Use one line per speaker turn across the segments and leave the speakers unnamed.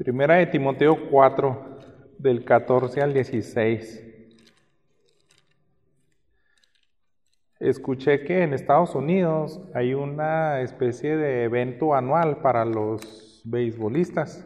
Primera de Timoteo 4, del 14 al 16. Escuché que en Estados Unidos hay una especie de evento anual para los beisbolistas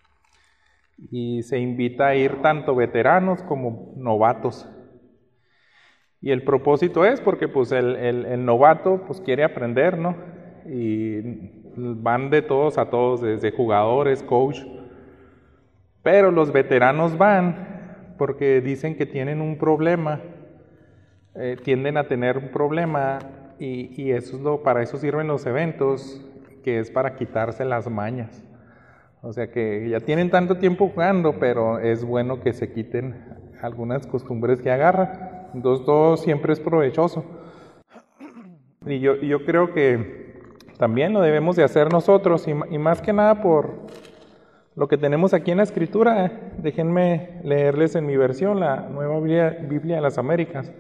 y se invita a ir tanto veteranos como novatos. Y el propósito es porque pues el novato pues quiere aprender, ¿no? Y van de todos a todos, desde jugadores, coach. Pero los veteranos van porque dicen que tienen un problema, tienden a tener un problema y eso para eso sirven los eventos, que es para quitarse las mañas. O sea que ya tienen tanto tiempo jugando, pero es bueno que se quiten algunas costumbres que agarran. Entonces todo siempre es provechoso. Y yo creo que también lo debemos de hacer nosotros, y más que nada por lo que tenemos aquí en la Escritura. Déjenme leerles en mi versión, la Nueva Biblia de las Américas,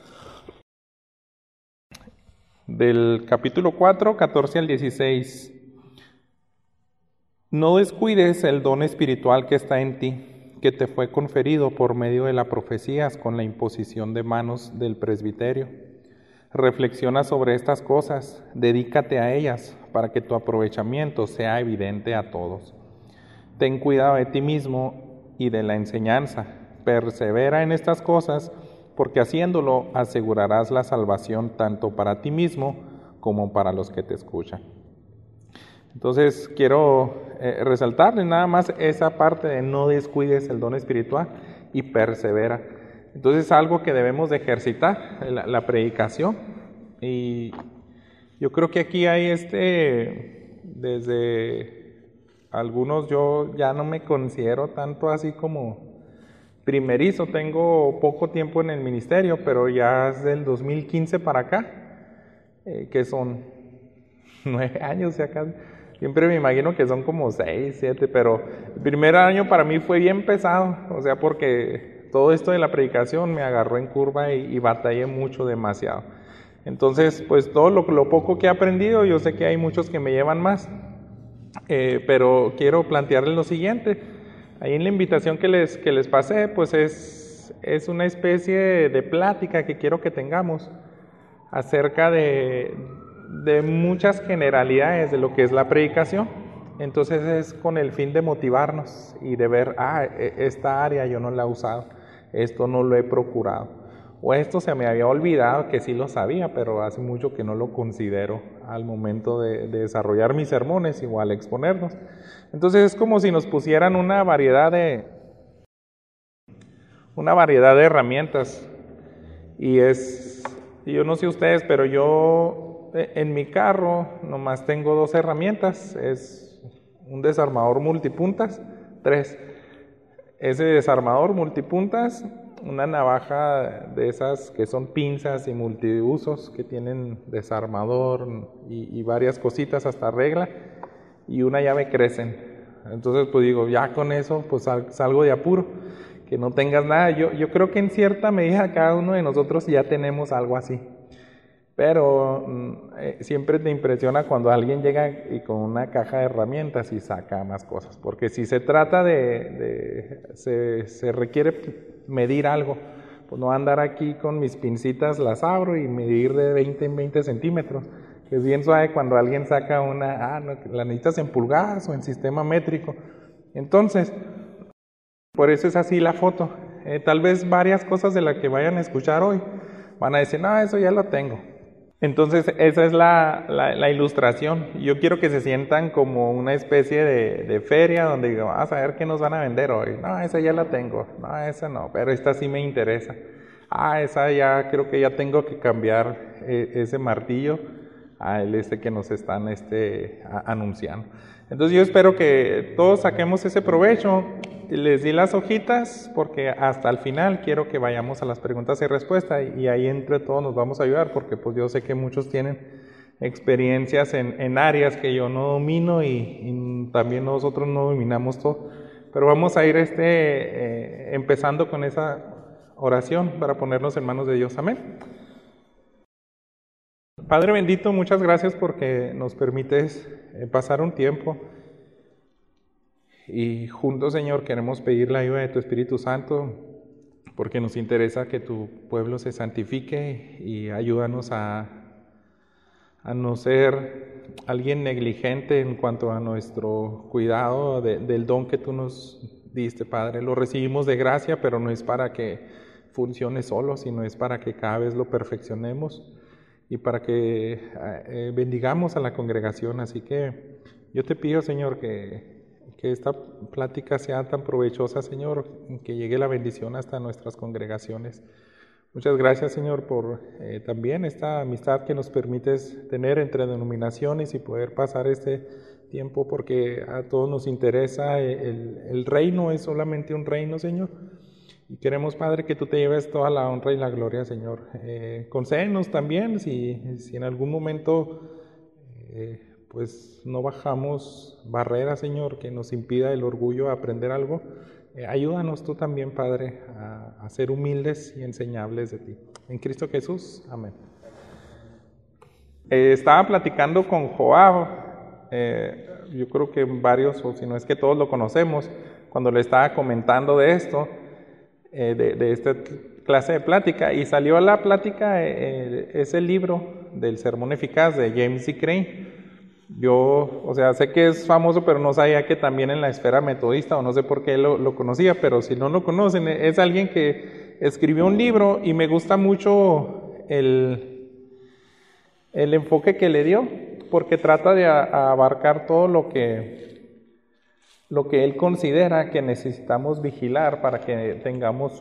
del capítulo 4, 14 al 16. No descuides el don espiritual que está en ti, que te fue conferido por medio de las profecías con la imposición de manos del presbiterio. Reflexiona sobre estas cosas, dedícate a ellas, para que tu aprovechamiento sea evidente a todos. Ten cuidado de ti mismo y de la enseñanza. Persevera en estas cosas, porque haciéndolo asegurarás la salvación tanto para ti mismo como para los que te escuchan. Entonces quiero resaltarles nada más esa parte de no descuides el don espiritual y persevera. Entonces es algo que debemos de ejercitar, la predicación. Y yo creo que aquí hay desde algunos, yo ya no me considero tanto así como primerizo, tengo poco tiempo en el ministerio, pero ya es del 2015 para acá, que son 9 años ya casi. Siempre me imagino que son como 6, 7, pero el primer año para mí fue bien pesado, o sea, porque todo esto de la predicación me agarró en curva y batallé mucho, demasiado. Entonces, pues todo lo poco que he aprendido, yo sé que hay muchos que me llevan más, pero quiero plantearles lo siguiente. Ahí en la invitación que les pasé, pues es una especie de plática que quiero que tengamos acerca de muchas generalidades de lo que es la predicación. Entonces es con el fin de motivarnos y de ver, esta área yo no la he usado, esto no lo he procurado, o esto se me había olvidado que sí lo sabía, pero hace mucho que no lo considero al momento de desarrollar mis sermones o al exponernos. Entonces es como si nos pusieran una variedad de herramientas, y yo no sé ustedes, pero yo en mi carro nomás tengo 2 herramientas, es un desarmador multipuntas, 3. Ese desarmador multipuntas, una navaja de esas que son pinzas y multiusos, que tienen desarmador y varias cositas, hasta regla, y una llave Crecen. Entonces pues digo, ya con eso pues salgo de apuro, que no tengas nada. Yo creo que en cierta medida cada uno de nosotros ya tenemos algo así, pero siempre te impresiona cuando alguien llega y con una caja de herramientas y saca más cosas, porque si se trata se requiere medir algo, pues no andar aquí con mis pincitas, las abro y medir de 20 en 20 centímetros, que es bien suave cuando alguien saca no, la necesitas en pulgadas o en sistema métrico. Entonces, por eso es así la foto. Tal vez varias cosas de las que vayan a escuchar hoy van a decir, no, eso ya lo tengo. Entonces esa es la ilustración. Yo quiero que se sientan como una especie de feria donde digo, vamos a ver qué nos van a vender hoy. No, esa ya la tengo. No, esa no, pero esta sí me interesa. Esa ya creo que ya tengo que cambiar ese martillo al que nos están anunciando. Entonces yo espero que todos saquemos ese provecho. Les di las hojitas porque hasta el final quiero que vayamos a las preguntas y respuestas, y ahí entre todos nos vamos a ayudar, porque pues yo sé que muchos tienen experiencias en áreas que yo no domino y también nosotros no dominamos todo, pero vamos a ir empezando con esa oración para ponernos en manos de Dios. Amén. Padre bendito, muchas gracias porque nos permites pasar un tiempo Y juntos, Señor, queremos pedir la ayuda de tu Espíritu Santo, porque nos interesa que tu pueblo se santifique, y ayúdanos a no ser alguien negligente en cuanto a nuestro cuidado del don que tú nos diste, Padre. Lo recibimos de gracia, pero no es para que funcione solo, sino es para que cada vez lo perfeccionemos y para que bendigamos a la congregación. Así que yo te pido, Señor, que esta plática sea tan provechosa, Señor, que llegue la bendición hasta nuestras congregaciones. Muchas gracias, Señor, por también esta amistad que nos permites tener entre denominaciones y poder pasar este tiempo, porque a todos nos interesa. El reino es solamente un reino, Señor, y queremos, Padre, que tú te lleves toda la honra y la gloria, Señor. Concédenos también, si en algún momento pues no bajamos barreras, Señor, que nos impida el orgullo a aprender algo. Ayúdanos tú también, Padre, a ser humildes y enseñables de ti. En Cristo Jesús, amén. Estaba platicando con Joab, yo creo que varios, o si no es que todos lo conocemos, cuando le estaba comentando de esto, de esta clase de plática, y salió a la plática ese libro del Sermón Eficaz de James C. Crane. Yo, o sea, sé que es famoso, pero no sabía que también en la esfera metodista, o no sé por qué lo conocía, pero si no lo conocen, es alguien que escribió un libro y me gusta mucho el enfoque que le dio, porque trata de abarcar todo lo que él considera que necesitamos vigilar para que tengamos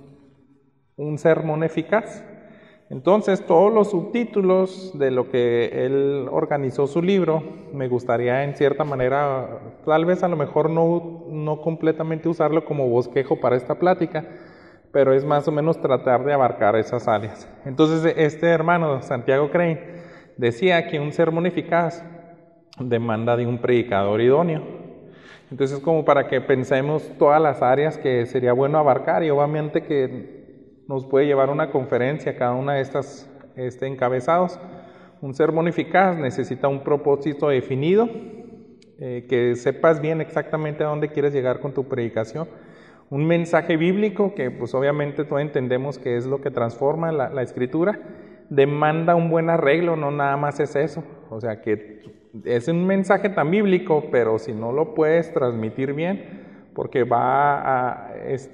un sermón eficaz. Entonces, todos los subtítulos de lo que él organizó su libro, me gustaría en cierta manera, tal vez a lo mejor no completamente usarlo como bosquejo para esta plática, pero es más o menos tratar de abarcar esas áreas. Entonces, este hermano, Santiago Crane, decía que un sermón eficaz demanda de un predicador idóneo. Entonces, como para que pensemos todas las áreas que sería bueno abarcar, y obviamente que nos puede llevar una conferencia cada una de estas encabezados. Un sermón eficaz necesita un propósito definido, que sepas bien exactamente a dónde quieres llegar con tu predicación. Un mensaje bíblico, que pues obviamente todos entendemos que es lo que transforma la escritura. Demanda un buen arreglo, no nada más es eso. O sea que es un mensaje tan bíblico, pero si no lo puedes transmitir bien, porque va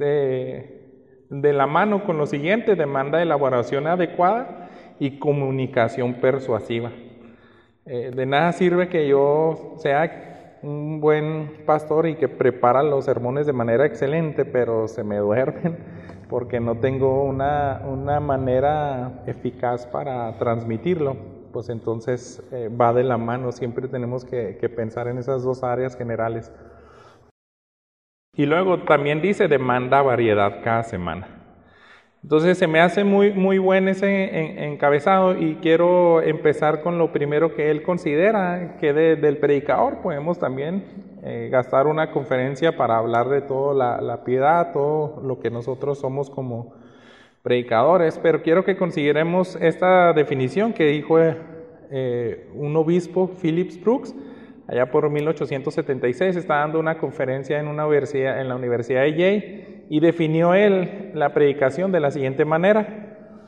de la mano con lo siguiente, demanda elaboración adecuada y comunicación persuasiva. De nada sirve que yo sea un buen pastor y que prepara los sermones de manera excelente, pero se me duermen porque no tengo una manera eficaz para transmitirlo. Pues entonces va de la mano, siempre tenemos que pensar en esas dos áreas generales. Y luego también dice, demanda variedad cada semana. Entonces se me hace muy buen ese encabezado, y quiero empezar con lo primero que él considera que del predicador. Podemos también gastar una conferencia para hablar de toda la piedad, todo lo que nosotros somos como predicadores, pero quiero que consideremos esta definición que dijo un obispo, Phillips Brooks, allá por 1876, está dando una conferencia en la Universidad de Yale, y definió él la predicación de la siguiente manera.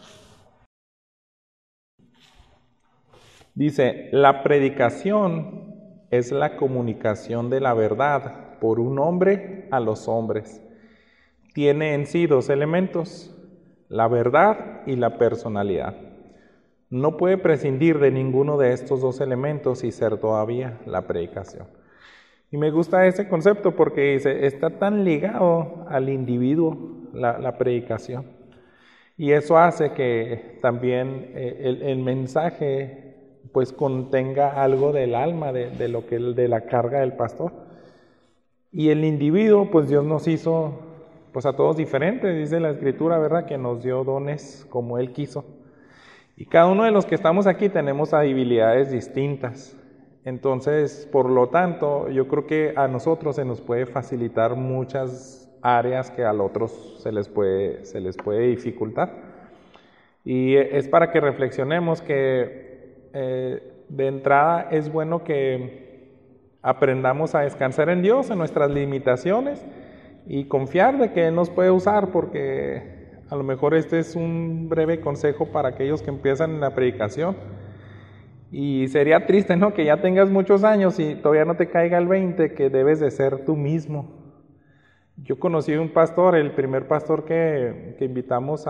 Dice, la predicación es la comunicación de la verdad por un hombre a los hombres. Tiene en sí dos elementos, la verdad y la personalidad. No puede prescindir de ninguno de estos dos elementos y ser todavía la predicación. Y me gusta ese concepto porque dice, está tan ligado al individuo la predicación. Y eso hace que también el mensaje pues contenga algo del alma, de la carga del pastor. Y el individuo, pues Dios nos hizo pues a todos diferentes, dice la Escritura, ¿verdad? Que nos dio dones como Él quiso. Y cada uno de los que estamos aquí tenemos habilidades distintas. Entonces, por lo tanto, yo creo que a nosotros se nos puede facilitar muchas áreas que a los otros se les puede dificultar. Y es para que reflexionemos que de entrada es bueno que aprendamos a descansar en Dios, en nuestras limitaciones y confiar de que Él nos puede usar, porque a lo mejor este es un breve consejo para aquellos que empiezan en la predicación. Y sería triste, ¿no?, que ya tengas muchos años y todavía no te caiga el 20 que debes de ser tú mismo. Yo conocí un pastor, el primer pastor que invitamos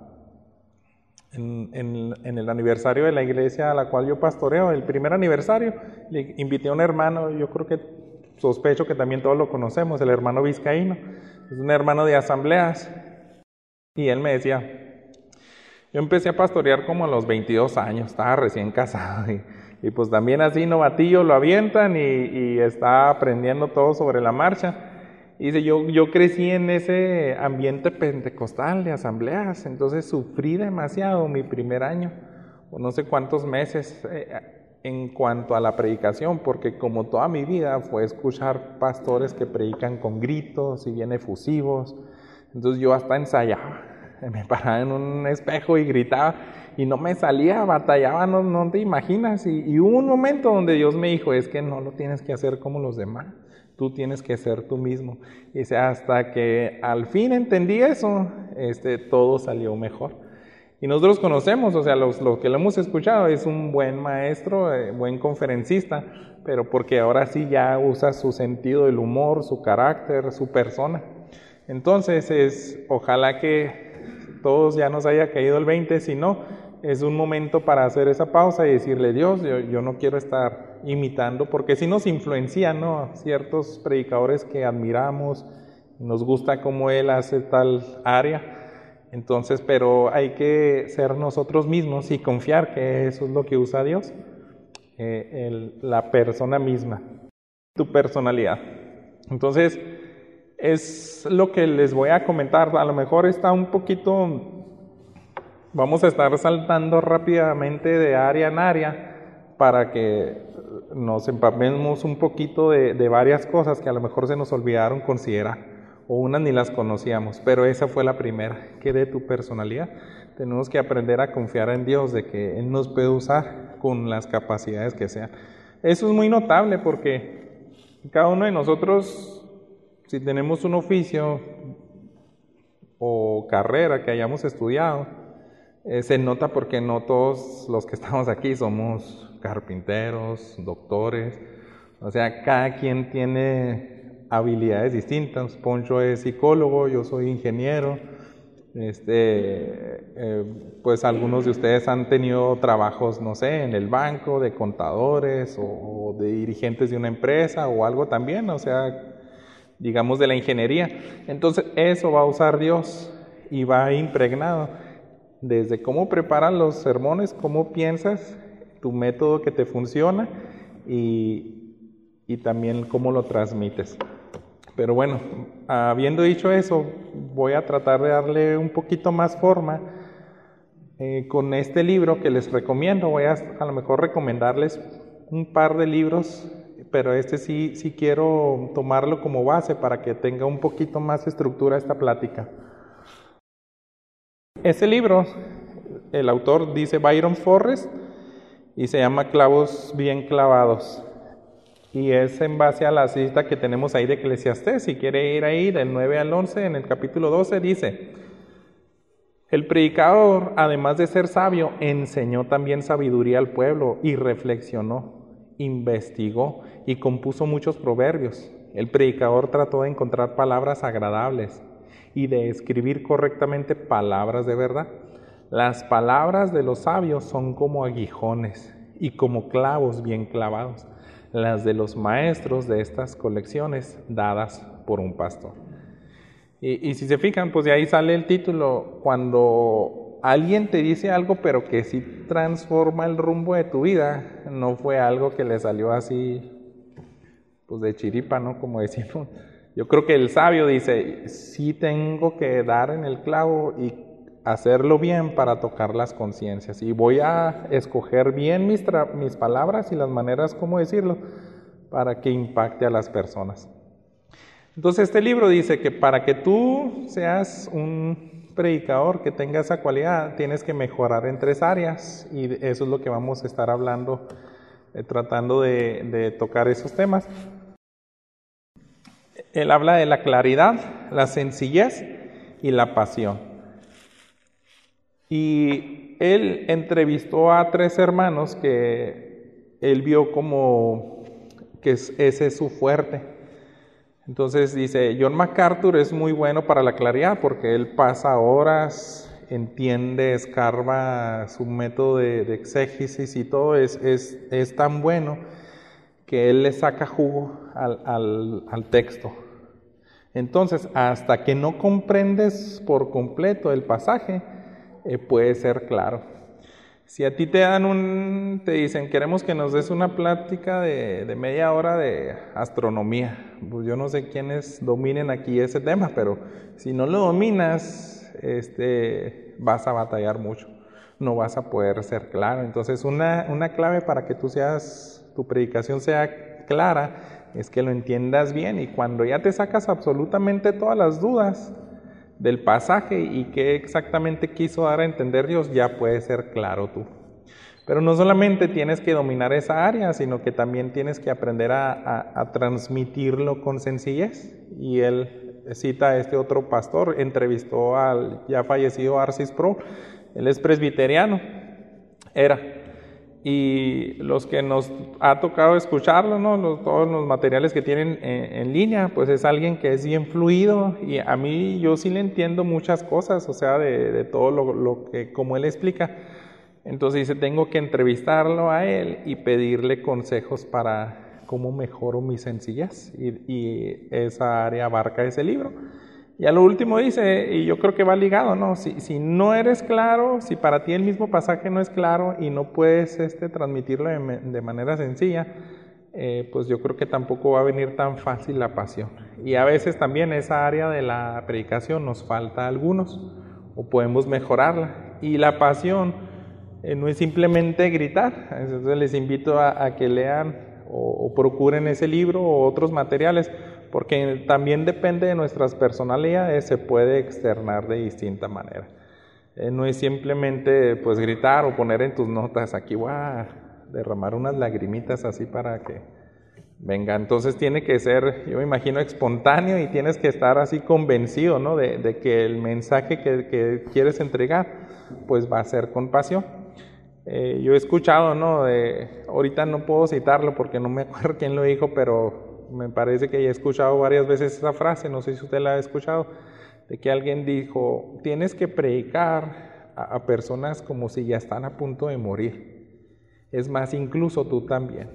en el aniversario de la iglesia a la cual yo pastoreo, el primer aniversario, le invité a un hermano, yo creo que sospecho que también todos lo conocemos, el hermano Vizcaíno, es un hermano de asambleas, y él me decía, yo empecé a pastorear como a los 22 años, estaba recién casado, y pues también así novatillo lo avientan y está aprendiendo todo sobre la marcha. Y dice, yo crecí en ese ambiente pentecostal de asambleas, entonces sufrí demasiado mi primer año, o no sé cuántos meses, en cuanto a la predicación, porque como toda mi vida fue escuchar pastores que predican con gritos y bien efusivos, entonces yo hasta ensayaba, me paraba en un espejo y gritaba, y no me salía, batallaba, no te imaginas, y hubo un momento donde Dios me dijo, es que no lo tienes que hacer como los demás, tú tienes que ser tú mismo. Y hasta que al fin entendí eso, todo salió mejor. Y nosotros conocemos, o sea, los que lo hemos escuchado, es un buen maestro, buen conferencista, pero porque ahora sí ya usa su sentido del humor, su carácter, su persona. Entonces, ojalá que todos ya nos haya caído el 20, si no, es un momento para hacer esa pausa y decirle, Dios, yo no quiero estar imitando, porque si nos influencian, ¿no?, ciertos predicadores que admiramos, nos gusta cómo él hace tal área, entonces, pero hay que ser nosotros mismos y confiar que eso es lo que usa Dios, la persona misma, tu personalidad. Entonces, es lo que les voy a comentar, a lo mejor está un poquito... Vamos a estar saltando rápidamente de área en área para que nos empapemos un poquito de varias cosas que a lo mejor se nos olvidaron considerar, o unas ni las conocíamos, pero esa fue la primera, que de tu personalidad. Tenemos que aprender a confiar en Dios, de que Él nos puede usar con las capacidades que sean. Eso es muy notable porque cada uno de nosotros, si tenemos un oficio o carrera que hayamos estudiado, se nota porque no todos los que estamos aquí somos carpinteros, doctores, o sea, cada quien tiene habilidades distintas. Poncho es psicólogo, yo soy ingeniero, pues algunos de ustedes han tenido trabajos, no sé, en el banco, de contadores o de dirigentes de una empresa o algo también, o sea, digamos de la ingeniería. Entonces eso va a usar Dios y va impregnado. Desde cómo preparas los sermones, cómo piensas, tu método que te funciona y también cómo lo transmites. Pero bueno, habiendo dicho eso, voy a tratar de darle un poquito más forma con este libro que les recomiendo. Voy a lo mejor recomendarles un par de libros, pero sí quiero tomarlo como base para que tenga un poquito más estructura esta plática. Ese libro, el autor dice Byron Forrest y se llama Clavos bien clavados. Y es en base a la cita que tenemos ahí de Eclesiastés. Si quiere ir ahí del 9 al 11, en el capítulo 12 dice: el predicador, además de ser sabio, enseñó también sabiduría al pueblo y reflexionó, investigó y compuso muchos proverbios. El predicador trató de encontrar palabras agradables y de escribir correctamente palabras de verdad. Las palabras de los sabios son como aguijones y como clavos bien clavados, las de los maestros de estas colecciones dadas por un pastor. Y si se fijan, pues de ahí sale el título. Cuando alguien te dice algo pero que sí transforma el rumbo de tu vida, no fue algo que le salió así pues de chiripa, ¿no? Como decimos. Yo creo que el sabio dice, sí tengo que dar en el clavo y hacerlo bien para tocar las conciencias. Y voy a escoger bien mis palabras y las maneras como decirlo para que impacte a las personas. Entonces este libro dice que para que tú seas un predicador que tenga esa cualidad, tienes que mejorar en 3 áreas. Y eso es lo que vamos a estar hablando tratando de tocar esos temas. Él habla de la claridad, la sencillez y la pasión. Y él entrevistó a 3 hermanos que él vio como que ese es su fuerte. Entonces dice, John MacArthur es muy bueno para la claridad porque él pasa horas, entiende, escarba, su método de exégesis y todo es tan bueno que él le saca jugo al texto. Entonces, hasta que no comprendes por completo el pasaje, puede ser claro. Si a ti te dicen, queremos que nos des una plática de media hora de astronomía, pues yo no sé quiénes dominen aquí ese tema, pero si no lo dominas, vas a batallar mucho, no vas a poder ser claro. Entonces, una clave para que tu predicación sea clara, es que lo entiendas bien, y cuando ya te sacas absolutamente todas las dudas del pasaje y qué exactamente quiso dar a entender Dios, ya puede ser claro tú. Pero no solamente tienes que dominar esa área, sino que también tienes que aprender a transmitirlo con sencillez. Y él cita a este otro pastor, entrevistó al ya fallecido R.C. Sproul. Él es presbiteriano, y los que nos ha tocado escucharlo, ¿no? Todos los materiales que tienen en línea, pues es alguien que es bien fluido, y a mí yo sí le entiendo muchas cosas, o sea, de todo lo que como él explica. Entonces dice, tengo que entrevistarlo a él y pedirle consejos para cómo mejoro mi sencillez, y esa área abarca ese libro. Y a lo último dice, y yo creo que va ligado, ¿no? Si no eres claro, si para ti el mismo pasaje no es claro y no puedes transmitirlo de manera sencilla, pues yo creo que tampoco va a venir tan fácil la pasión. Y a veces también esa área de la predicación nos falta a algunos, o podemos mejorarla. Y la pasión no es simplemente gritar. Entonces les invito a que lean o procuren ese libro o otros materiales, porque también depende de nuestras personalidades, se puede externar de distinta manera. No es simplemente pues gritar o poner en tus notas, aquí voy a derramar unas lagrimitas así para que venga. Entonces tiene que ser, yo me imagino, espontáneo, y tienes que estar así convencido, ¿no? de que el mensaje que quieres entregar pues va a ser con pasión. Yo he escuchado, ¿no? Ahorita no puedo citarlo porque no me acuerdo quién lo dijo, pero me parece que he escuchado varias veces esa frase, no sé si usted la ha escuchado, de que alguien dijo, tienes que predicar a personas como si ya están a punto de morir. Es más, incluso tú también.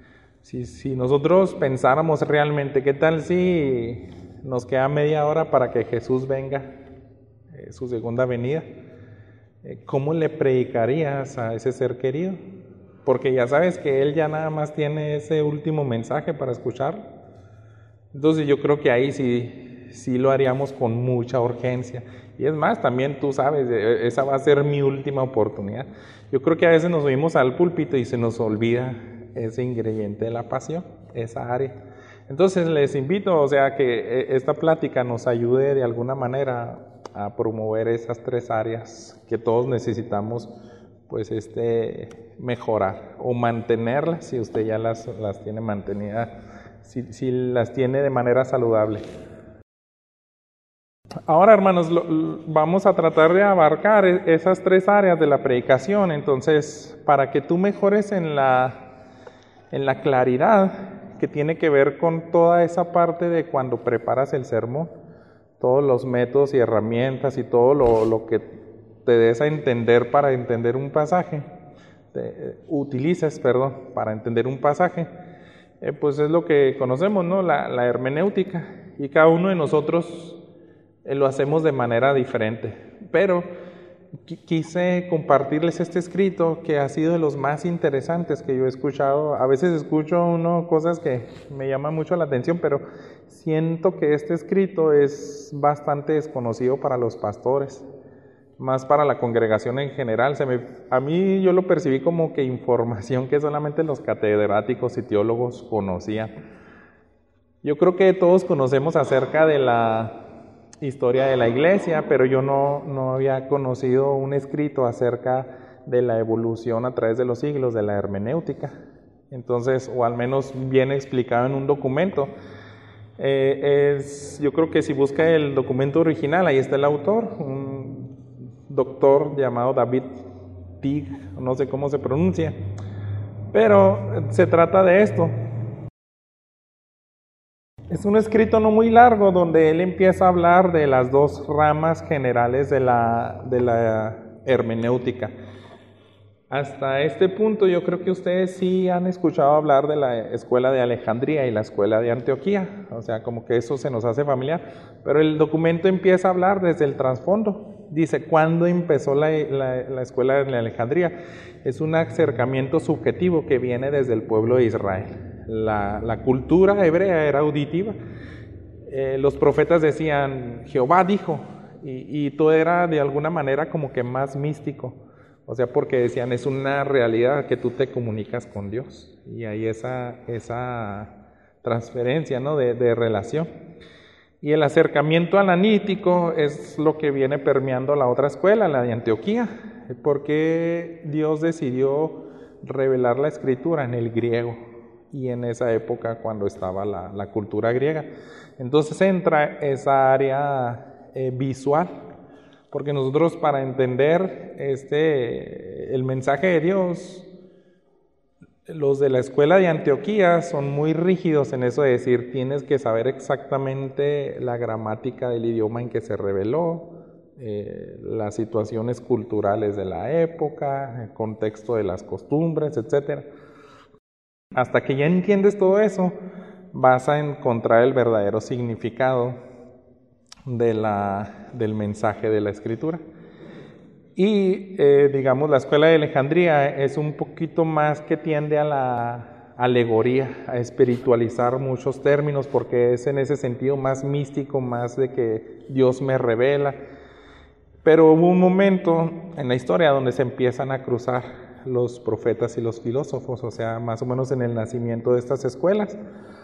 Si nosotros pensáramos realmente, ¿qué tal si nos queda media hora para que Jesús venga, su segunda venida? ¿Cómo le predicarías a ese ser querido? Porque ya sabes que él ya nada más tiene ese último mensaje para escuchar. Entonces yo creo que ahí sí lo haríamos con mucha urgencia. Y es más, también tú sabes, esa va a ser mi última oportunidad. Yo creo que a veces nos subimos al púlpito y se nos olvida ese ingrediente de la pasión, esa área. Entonces les invito, o sea, que esta plática nos ayude de alguna manera a promover esas 3 áreas que todos necesitamos, pues mejorar o mantenerlas, si usted ya las tiene mantenidas, si las tiene de manera saludable. Ahora, hermanos, vamos a tratar de abarcar esas 3 áreas de la predicación. Entonces, para que tú mejores en la claridad, que tiene que ver con toda esa parte de cuando preparas el sermón, todos los métodos y herramientas y todo lo que te des a entender para entender un pasaje, utilices para entender un pasaje, pues es lo que conocemos, ¿no? La hermenéutica, y cada uno de nosotros lo hacemos de manera diferente, pero quise compartirles este escrito que ha sido de los más interesantes que yo he escuchado. A veces escucho cosas que me llaman mucho la atención, pero siento que este escrito es bastante desconocido para los pastores, más para la congregación en general. A mí yo lo percibí como que información que solamente los catedráticos y teólogos conocían. Yo creo que todos conocemos acerca de la historia de la iglesia, pero yo no había conocido un escrito acerca de la evolución a través de los siglos de la hermenéutica. Entonces, o al menos bien explicado en un documento. Yo creo que si busca el documento original, ahí está el autor, un doctor llamado David Tig, no sé cómo se pronuncia, pero se trata de esto. Es un escrito no muy largo donde él empieza a hablar de las dos ramas generales de la hermenéutica. Hasta este punto yo creo que ustedes sí han escuchado hablar de la escuela de Alejandría y la escuela de Antioquía, o sea, como que eso se nos hace familiar, pero el documento empieza a hablar desde el trasfondo. Dice, ¿cuándo empezó la escuela de Alejandría? Es un acercamiento subjetivo que viene desde el pueblo de Israel. La cultura hebrea era auditiva. Los profetas decían, Jehová dijo, y todo era de alguna manera como que más místico. O sea, porque decían, es una realidad que tú te comunicas con Dios. Y hay esa transferencia, ¿no?, de relación. Y el acercamiento analítico es lo que viene permeando la otra escuela, la de Antioquía. Porque Dios decidió revelar la escritura en el griego. Y en esa época cuando estaba la cultura griega. Entonces entra esa área visual. Porque nosotros para entender el mensaje de Dios, los de la escuela de Antioquía son muy rígidos en eso de decir, tienes que saber exactamente la gramática del idioma en que se reveló, las situaciones culturales de la época, el contexto de las costumbres, etc. Hasta que ya entiendes todo eso, vas a encontrar el verdadero significado del mensaje de la escritura. Y digamos la escuela de Alejandría es un poquito más que tiende a la alegoría, a espiritualizar muchos términos, porque es en ese sentido más místico, más de que Dios me revela. Pero hubo un momento en la historia donde se empiezan a cruzar los profetas y los filósofos, o sea, más o menos en el nacimiento de estas escuelas.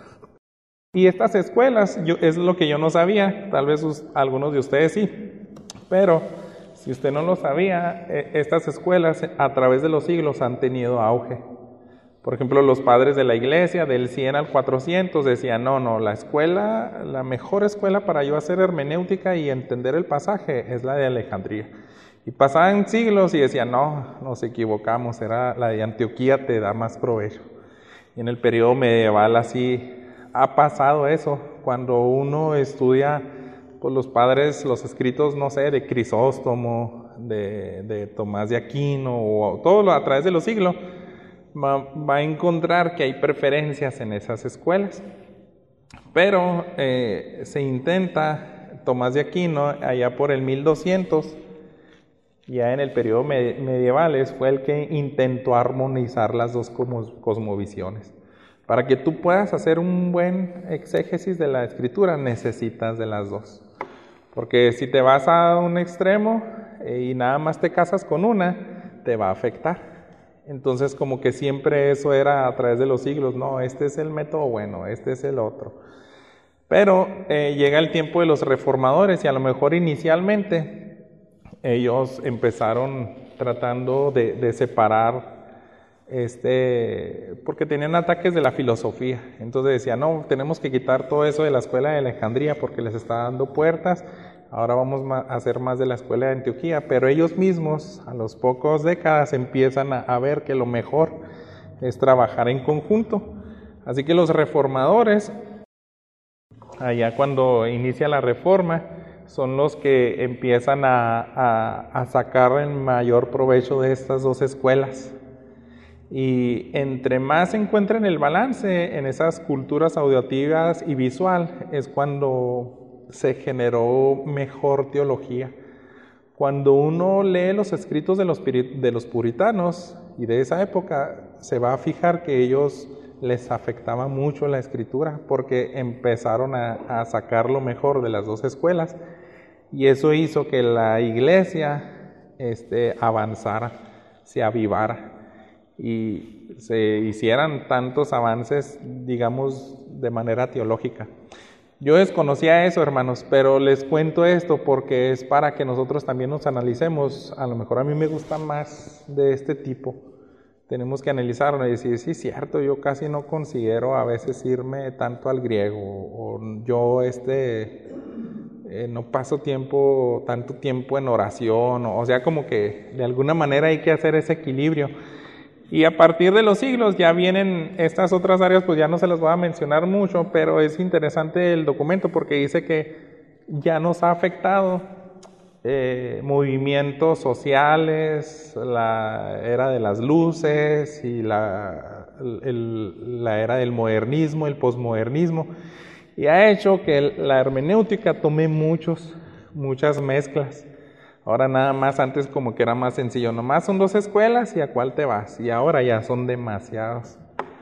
Y estas escuelas, es lo que yo no sabía, tal vez algunos de ustedes sí, pero si usted no lo sabía, estas escuelas a través de los siglos han tenido auge. Por ejemplo, los padres de la iglesia del 100 al 400 decían, no, la mejor escuela para yo hacer hermenéutica y entender el pasaje es la de Alejandría. Y pasaban siglos y decían, no, nos equivocamos, era la de Antioquía, te da más provecho. Y en el periodo medieval así ha pasado eso, cuando uno estudia pues, los padres, los escritos, no sé, de Crisóstomo, de Tomás de Aquino, o todo a través de los siglos, va a encontrar que hay preferencias en esas escuelas. Pero se intenta, Tomás de Aquino, allá por el 1200, ya en el periodo medieval, fue el que intentó armonizar las dos cosmovisiones. Para que tú puedas hacer un buen exégesis de la escritura, necesitas de las dos. Porque si te vas a un extremo y nada más te casas con una, te va a afectar. Entonces, como que siempre eso era a través de los siglos, no, este es el método bueno, este es el otro. Pero llega el tiempo de los reformadores y a lo mejor inicialmente ellos empezaron tratando de separar porque tenían ataques de la filosofía. Entonces decían, no, tenemos que quitar todo eso de la escuela de Alejandría porque les está dando puertas, ahora vamos a hacer más de la escuela de Antioquía. Pero ellos mismos, a los pocos décadas, empiezan a ver que lo mejor es trabajar en conjunto. Así que los reformadores, allá cuando inicia la reforma, son los que empiezan a sacar el mayor provecho de estas dos escuelas. Y entre más se encuentren el balance en esas culturas auditivas y visual, es cuando se generó mejor teología. Cuando uno lee los escritos de los puritanos y de esa época, se va a fijar que ellos les afectaba mucho la escritura, porque empezaron a sacar lo mejor de las dos escuelas, y eso hizo que la iglesia avanzara, se avivara, y se hicieran tantos avances, digamos, de manera teológica. Yo desconocía eso, hermanos, pero les cuento esto porque es para que nosotros también nos analicemos. A lo mejor a mí me gusta más de este tipo tenemos que analizarlo y decir, sí, cierto, yo casi no considero a veces irme tanto al griego, o yo no paso tanto tiempo en oración, o sea, como que de alguna manera hay que hacer ese equilibrio. Y a partir de los siglos ya vienen estas otras áreas, pues ya no se las voy a mencionar mucho, pero es interesante el documento porque dice que ya nos ha afectado movimientos sociales, la era de las luces y la era del modernismo, el posmodernismo, y ha hecho que la hermenéutica tome muchas mezclas. Ahora nada más, antes como que era más sencillo, nomás son 2 escuelas y a cuál te vas, y ahora ya son demasiados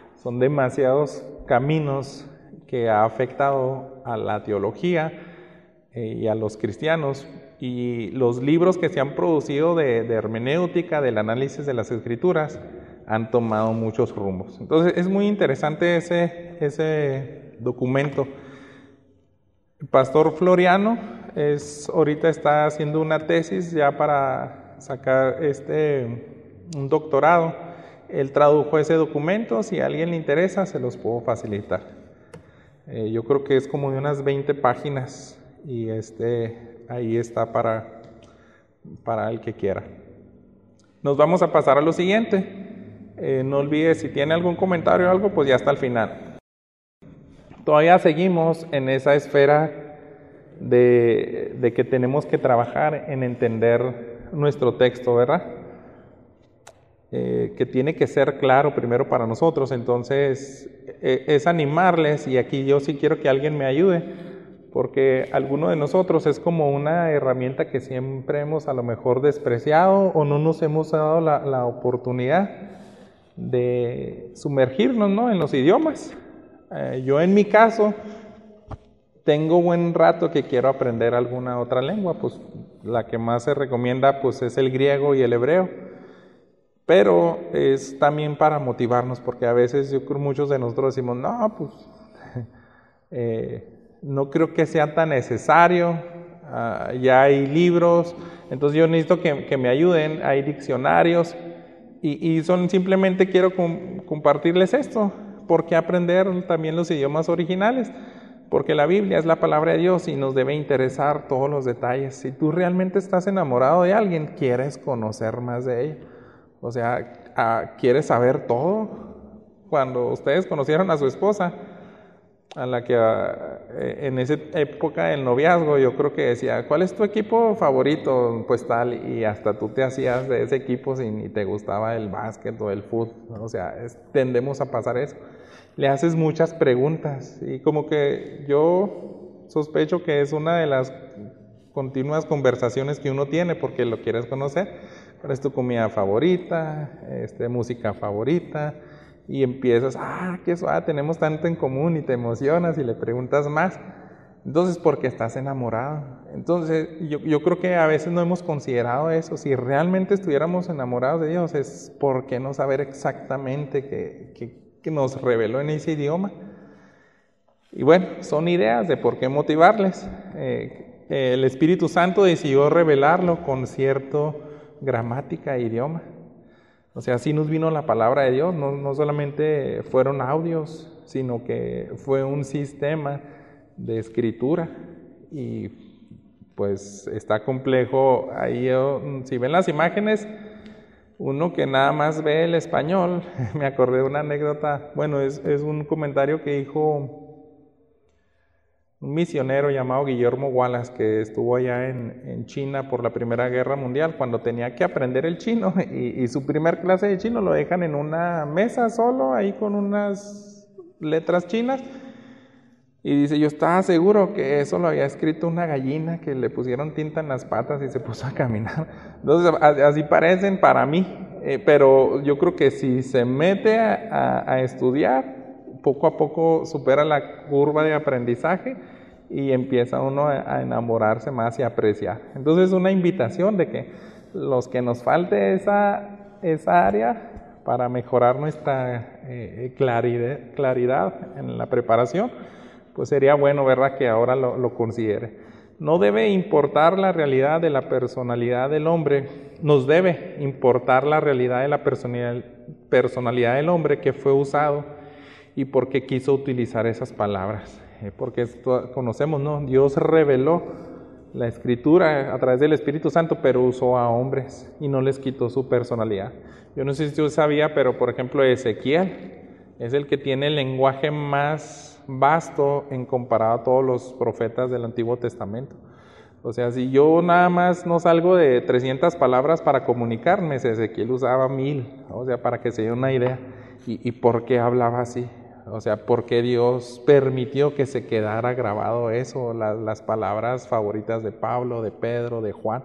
caminos que ha afectado a la teología y a los cristianos, y los libros que se han producido de hermenéutica, del análisis de las escrituras, han tomado muchos rumbos. Entonces es muy interesante ese documento. El pastor Floriano ahorita está haciendo una tesis ya para sacar un doctorado. Él tradujo ese documento, si a alguien le interesa se los puedo facilitar. Yo creo que es como de unas 20 páginas y ahí está para el que quiera. Nos vamos a pasar a lo siguiente. No olvide, si tiene algún comentario o algo, pues ya está al final. Todavía seguimos en esa esfera de que tenemos que trabajar en entender nuestro texto, ¿verdad? Que tiene que ser claro primero para nosotros. Entonces es animarles, y aquí yo sí quiero que alguien me ayude, porque alguno de nosotros es como una herramienta que siempre hemos a lo mejor despreciado, o no nos hemos dado la oportunidad de sumergirnos, ¿no?, en los idiomas. Yo en mi caso tengo buen rato que quiero aprender alguna otra lengua, pues la que más se recomienda pues es el griego y el hebreo, pero es también para motivarnos, porque a veces yo creo que muchos de nosotros decimos, no, pues no creo que sea tan necesario, ya hay libros, entonces yo necesito que me ayuden, hay diccionarios, y simplemente quiero compartirles esto. ¿Por qué aprender también los idiomas originales? Porque la Biblia es la palabra de Dios y nos debe interesar todos los detalles. Si tú realmente estás enamorado de alguien, quieres conocer más de ella. O sea, quieres saber todo. Cuando ustedes conocieron a su esposa, a la que en esa época del noviazgo, yo creo que decía, ¿cuál es tu equipo favorito? Pues tal, y hasta tú te hacías de ese equipo si ni te gustaba el básquet o el fútbol. O sea, tendemos a pasar eso. Le haces muchas preguntas, y como que yo sospecho que es una de las continuas conversaciones que uno tiene porque lo quieres conocer. ¿Cuál es tu comida favorita? Música favorita. Y empiezas, qué suave, tenemos tanto en común, y te emocionas y le preguntas más. Entonces, porque estás enamorado. Entonces, yo creo que a veces no hemos considerado eso. Si realmente estuviéramos enamorados de Dios, es por qué no saber exactamente que nos reveló en ese idioma. Y bueno, son ideas de por qué motivarles. El Espíritu Santo decidió revelarlo con cierta gramática e idioma. O sea, así nos vino la palabra de Dios, no solamente fueron audios, sino que fue un sistema de escritura, y pues está complejo. Ahí si ven las imágenes, uno que nada más ve el español, me acordé de una anécdota, bueno, es un comentario que dijo un misionero llamado Guillermo Wallace, que estuvo allá en China por la Primera Guerra Mundial, cuando tenía que aprender el chino, y su primer clase de chino lo dejan en una mesa solo, ahí con unas letras chinas, y dice, yo estaba seguro que eso lo había escrito una gallina, que le pusieron tinta en las patas y se puso a caminar. Entonces, así parecen para mí, pero yo creo que si se mete a estudiar, poco a poco supera la curva de aprendizaje y empieza uno a enamorarse más y a apreciar. Entonces, una invitación de que los que nos falte esa área para mejorar nuestra claridad en la preparación, pues sería bueno, ¿verdad?, que ahora lo considere. No debe importar la realidad de la personalidad del hombre, nos debe importar la realidad de la personalidad del hombre que fue usado y por qué quiso utilizar esas palabras. Porque conocemos, ¿no? Dios reveló la Escritura a través del Espíritu Santo, pero usó a hombres y no les quitó su personalidad. Yo no sé si usted sabía, pero por ejemplo Ezequiel es el que tiene el lenguaje más vasto en comparado a todos los profetas del Antiguo Testamento. O sea, si yo nada más no salgo de 300 palabras para comunicarme, Ezequiel usaba 1000, o sea, para que se dé una idea. ¿Y por qué hablaba así? O sea, ¿por qué Dios permitió que se quedara grabado eso? Las palabras favoritas de Pablo, de Pedro, de Juan.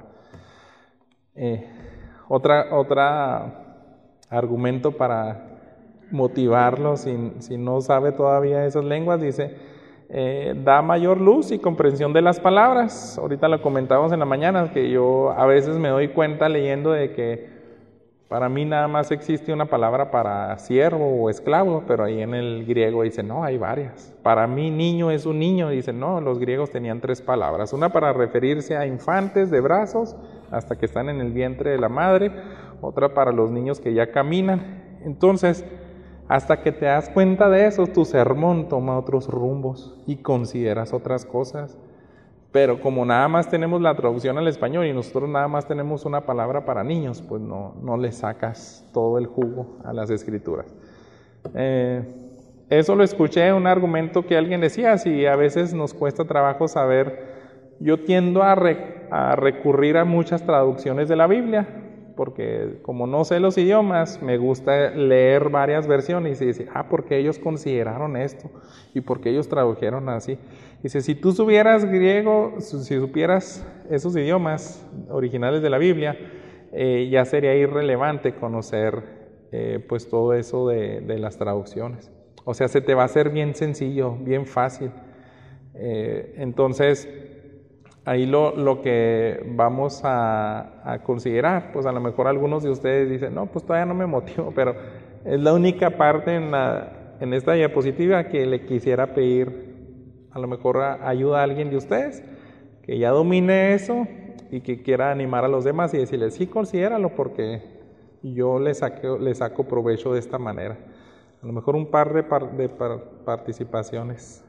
Otra argumento para motivarlo si no sabe todavía esas lenguas, dice, da mayor luz y comprensión de las palabras. Ahorita lo comentábamos en la mañana, que yo a veces me doy cuenta leyendo de que para mí nada más existe una palabra para siervo o esclavo, pero ahí en el griego dice, no, hay varias. Para mí niño es un niño, dice, no, los griegos tenían 3 palabras, una para referirse a infantes de brazos hasta que están en el vientre de la madre, otra para los niños que ya caminan. Entonces, hasta que te das cuenta de eso, tu sermón toma otros rumbos y consideras otras cosas. Pero como nada más tenemos la traducción al español y nosotros nada más tenemos una palabra para niños, pues no le sacas todo el jugo a las Escrituras. Eso lo escuché, un argumento que alguien decía, si a veces nos cuesta trabajo saber, yo tiendo a recurrir a muchas traducciones de la Biblia, porque como no sé los idiomas, me gusta leer varias versiones y decir, ¿por qué ellos consideraron esto? ¿Y por qué ellos tradujeron así? Dice, si tú supieras griego, si supieras esos idiomas originales de la Biblia, ya sería irrelevante conocer pues todo eso de las traducciones. O sea, se te va a hacer bien sencillo, bien fácil. Entonces, ahí lo que vamos a considerar, pues a lo mejor algunos de ustedes dicen, no, pues todavía no me motivo, pero es la única parte en esta diapositiva que le quisiera pedir, a lo mejor ayuda a alguien de ustedes, que ya domine eso y que quiera animar a los demás y decirles, sí, considéralo porque yo le saco provecho de esta manera. A lo mejor un par de participaciones.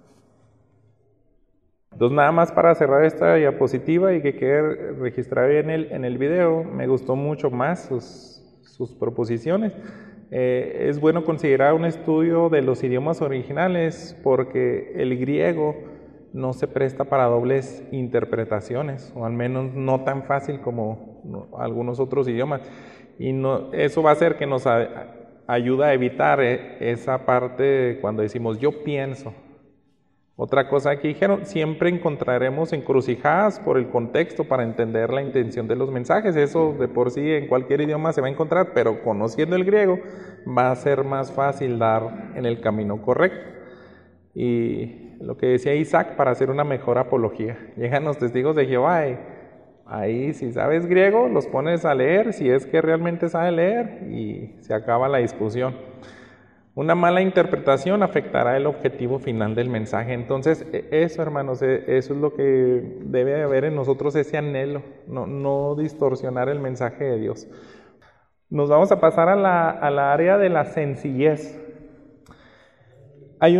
Entonces, nada más para cerrar esta diapositiva y que quede registrado en el video, me gustó mucho más sus proposiciones. Es bueno considerar un estudio de los idiomas originales porque el griego no se presta para dobles interpretaciones, o al menos no tan fácil como algunos otros idiomas. Y eso va a hacer que nos ayuda a evitar esa parte cuando decimos yo pienso. Otra cosa que dijeron, siempre encontraremos encrucijadas por el contexto para entender la intención de los mensajes. Eso de por sí en cualquier idioma se va a encontrar, pero conociendo el griego va a ser más fácil dar en el camino correcto. Y lo que decía Isaac, para hacer una mejor apología. Llegan los testigos de Jehová y ahí si sabes griego los pones a leer, si es que realmente sabe leer, y se acaba la discusión. Una mala interpretación afectará el objetivo final del mensaje. Entonces, eso, hermanos, eso es lo que debe haber en nosotros, ese anhelo, no distorsionar el mensaje de Dios. Nos vamos a pasar a la área de la sencillez. Hay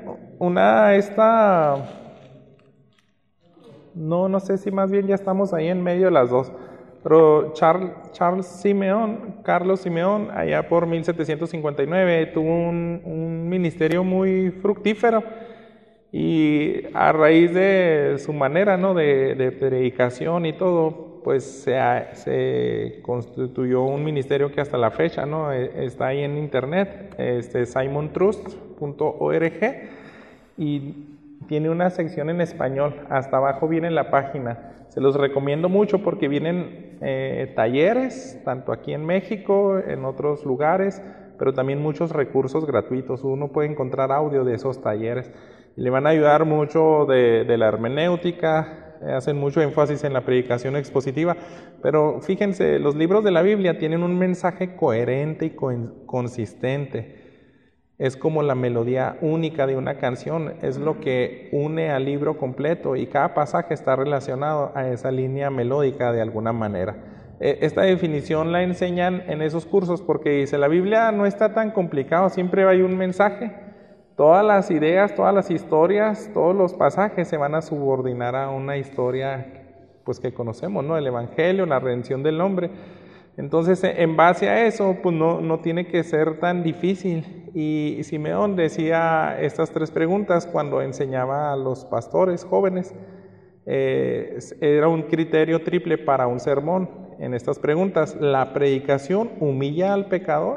no sé si más bien ya estamos ahí en medio de las dos. Pero Carlos Simeón, allá por 1759, tuvo un ministerio muy fructífero y a raíz de su manera, ¿no?, de predicación y todo, pues se constituyó un ministerio que hasta la fecha, ¿no?, está ahí en internet, simontrust.org, y tiene una sección en español, hasta abajo viene la página. Se los recomiendo mucho porque vienen talleres, tanto aquí en México, en otros lugares, pero también muchos recursos gratuitos. Uno puede encontrar audio de esos talleres. Y le van a ayudar mucho de la hermenéutica, hacen mucho énfasis en la predicación expositiva, pero fíjense, los libros de la Biblia tienen un mensaje coherente y consistente. es como la melodía única de una canción, es lo que une al libro completo y cada pasaje está relacionado a esa línea melódica de alguna manera. Esta definición la enseñan en esos cursos porque dice, la Biblia no está tan complicado, siempre hay un mensaje. Todas las ideas, todas las historias, todos los pasajes se van a subordinar a una historia pues que conocemos, ¿no? El Evangelio, la redención del hombre. Entonces, en base a eso, pues no tiene que ser tan difícil. Y Simeón decía estas 3 preguntas cuando enseñaba a los pastores jóvenes. Era un criterio triple para un sermón en estas preguntas. ¿La predicación humilla al pecador?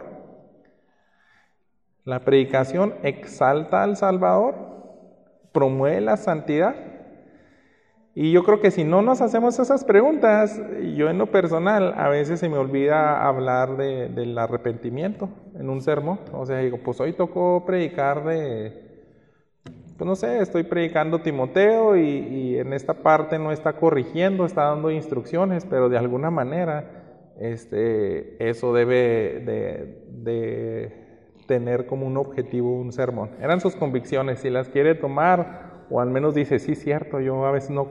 ¿La predicación exalta al Salvador? ¿Promueve la santidad? Y yo creo que si no nos hacemos esas preguntas, yo en lo personal a veces se me olvida hablar del arrepentimiento en un sermón. O sea, digo, pues hoy tocó predicar pues no sé, estoy predicando Timoteo y en esta parte no está corrigiendo, está dando instrucciones, pero de alguna manera eso debe de tener como un objetivo un sermón. Eran sus convicciones, si las quiere tomar, o al menos dice, sí, cierto, yo a veces no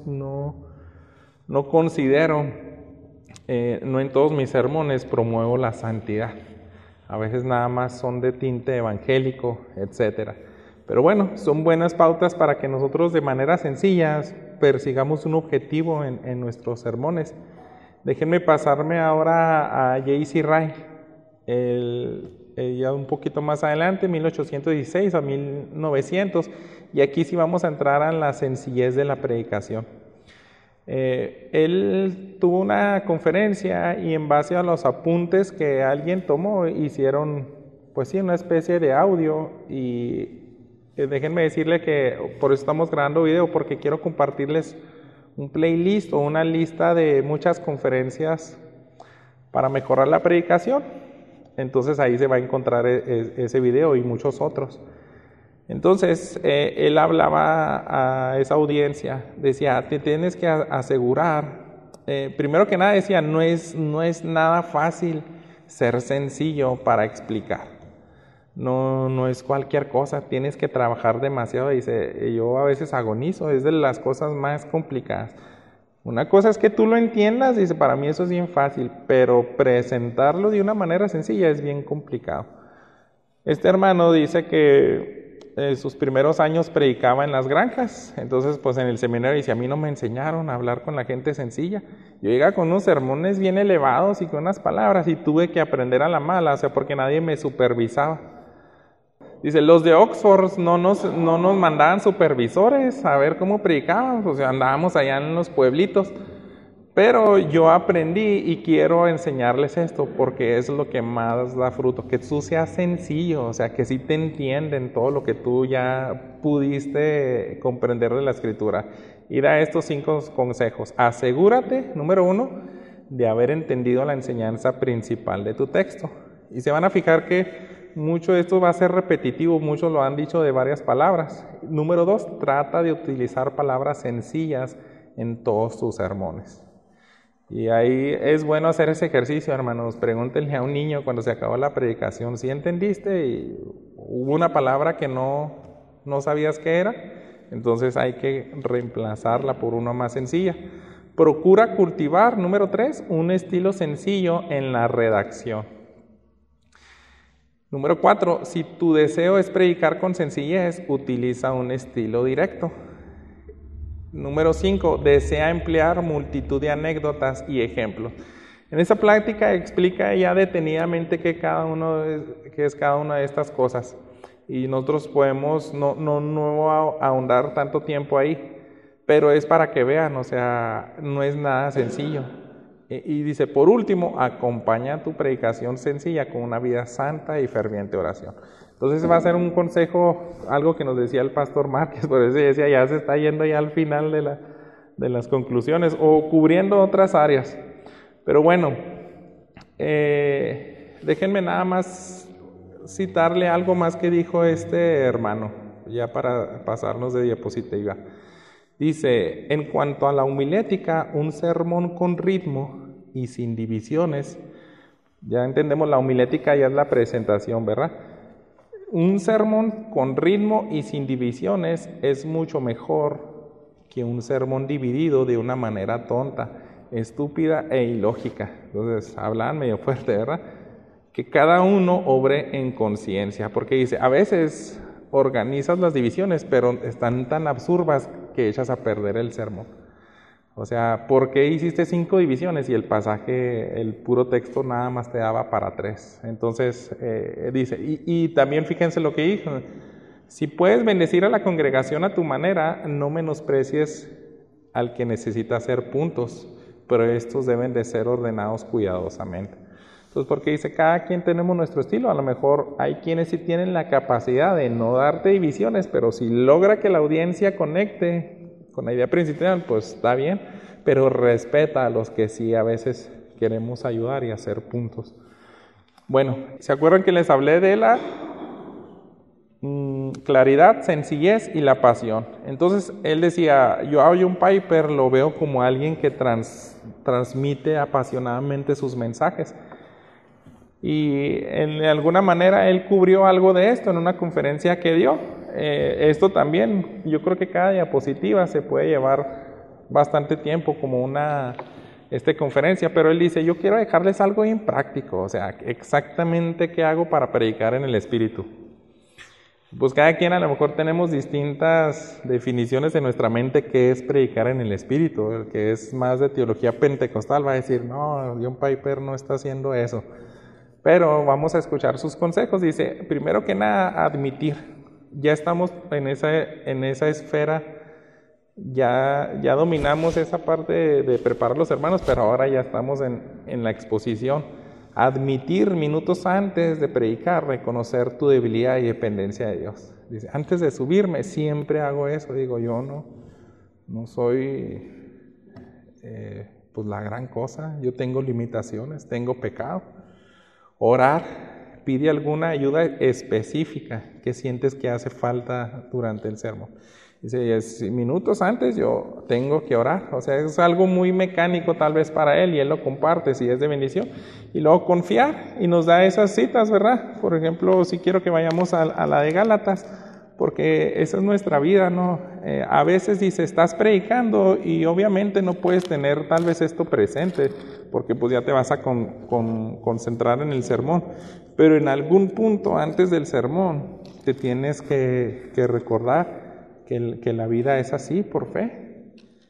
considero, no en todos mis sermones promuevo la santidad. A veces nada más son de tinte evangélico, etcétera. Pero bueno, son buenas pautas para que nosotros de manera sencilla persigamos un objetivo en nuestros sermones. Déjenme pasarme ahora a J.C. Ryle, ya un poquito más adelante, 1816 a 1900, y aquí sí vamos a entrar a la sencillez de la predicación. Él tuvo una conferencia y en base a los apuntes que alguien tomó, hicieron, pues sí, una especie de audio y déjenme decirle que por eso estamos grabando video, porque quiero compartirles un playlist o una lista de muchas conferencias para mejorar la predicación. Entonces ahí se va a encontrar ese video y muchos otros. Entonces él hablaba a esa audiencia, decía, te tienes que asegurar, primero que nada decía, no es nada fácil ser sencillo para explicar. No es cualquier cosa, tienes que trabajar demasiado. Dice, yo a veces agonizo, es de las cosas más complicadas. Una cosa es que tú lo entiendas, dice, para mí eso es bien fácil, pero presentarlo de una manera sencilla es bien complicado. Este hermano dice que sus primeros años predicaba en las granjas, entonces pues en el seminario dice, a mí no me enseñaron a hablar con la gente sencilla. Yo llegaba con unos sermones bien elevados y con unas palabras y tuve que aprender a la mala, o sea, porque nadie me supervisaba. Dice, los de Oxford no nos mandaban supervisores a ver cómo predicábamos, o sea, andábamos allá en los pueblitos. Pero yo aprendí y quiero enseñarles esto porque es lo que más da fruto, que tú seas sencillo, o sea, que sí te entienden todo lo que tú ya pudiste comprender de la Escritura. Y da estos 5 consejos. Asegúrate, número 1, de haber entendido la enseñanza principal de tu texto. Y se van a fijar que mucho de esto va a ser repetitivo, muchos lo han dicho de varias palabras. Número 2, trata de utilizar palabras sencillas en todos tus sermones. Y ahí es bueno hacer ese ejercicio, hermanos. Pregúntenle a un niño cuando se acabó la predicación, ¿sí entendiste? Y hubo una palabra que no sabías qué era, entonces hay que reemplazarla por una más sencilla. Procura cultivar, número 3, un estilo sencillo en la redacción. Número 4, si tu deseo es predicar con sencillez, utiliza un estilo directo. Número 5, desea emplear multitud de anécdotas y ejemplos. En esta plática explica ya detenidamente qué es cada una de estas cosas. Y nosotros podemos no ahondar tanto tiempo ahí, pero es para que vean, o sea, no es nada sencillo. Y dice, por último, acompaña tu predicación sencilla con una vida santa y ferviente oración. Entonces va a ser un consejo, algo que nos decía el pastor Márquez, por eso decía, ya se está yendo ya al final de las conclusiones, o cubriendo otras áreas. Pero bueno, déjenme nada más citarle algo más que dijo este hermano, ya para pasarnos de diapositiva. Dice, en cuanto a la homilética, un sermón con ritmo y sin divisiones, ya entendemos la homilética, ya es la presentación, ¿verdad? Un sermón con ritmo y sin divisiones es mucho mejor que un sermón dividido de una manera tonta, estúpida e ilógica. Entonces, hablan medio fuerte, ¿verdad? Que cada uno obre en conciencia, porque dice, a veces organizas las divisiones, pero están tan absurdas que echas a perder el sermón. O sea, ¿por qué hiciste 5 divisiones y el pasaje, el puro texto nada más te daba para 3? Entonces, dice, y también fíjense lo que dijo, si puedes bendecir a la congregación a tu manera, no menosprecies al que necesita hacer puntos, pero estos deben de ser ordenados cuidadosamente. Entonces, porque dice, cada quien tenemos nuestro estilo, a lo mejor hay quienes sí tienen la capacidad de no darte divisiones, pero si logra que la audiencia conecte con la idea principal, pues está bien, pero respeta a los que sí a veces queremos ayudar y hacer puntos. Bueno, ¿se acuerdan que les hablé de la claridad, sencillez y la pasión? Entonces, él decía, yo a John Piper lo veo como alguien que transmite apasionadamente sus mensajes. Y en alguna manera él cubrió algo de esto en una conferencia que dio. Esto también, yo creo que cada diapositiva se puede llevar bastante tiempo como una conferencia, pero él dice, yo quiero dejarles algo bien práctico, o sea, exactamente qué hago para predicar en el Espíritu. Pues cada quien a lo mejor tenemos distintas definiciones en nuestra mente qué es predicar en el Espíritu. El que es más de teología pentecostal va a decir, no, John Piper no está haciendo eso. Pero vamos a escuchar sus consejos. Dice, primero que nada, admitir. Ya estamos en esa esfera, ya dominamos esa parte de preparar a los hermanos, pero ahora ya estamos en la exposición. Admitir minutos antes de predicar, reconocer tu debilidad y dependencia de Dios. Dice, antes de subirme siempre hago eso. Digo, yo no soy pues la gran cosa. Yo tengo limitaciones, tengo pecado. Orar, pide alguna ayuda específica que sientes que hace falta durante el sermón. Dice, minutos antes yo tengo que orar. O sea, es algo muy mecánico tal vez para él y él lo comparte si es de bendición. Y luego confiar y nos da esas citas, ¿verdad? Por ejemplo, si quiero que vayamos a la de Gálatas, porque esa es nuestra vida, ¿no? A veces dice, estás predicando y obviamente no puedes tener tal vez esto presente, porque pues ya te vas a concentrar en el sermón, pero en algún punto antes del sermón te tienes que recordar que la vida es así por fe.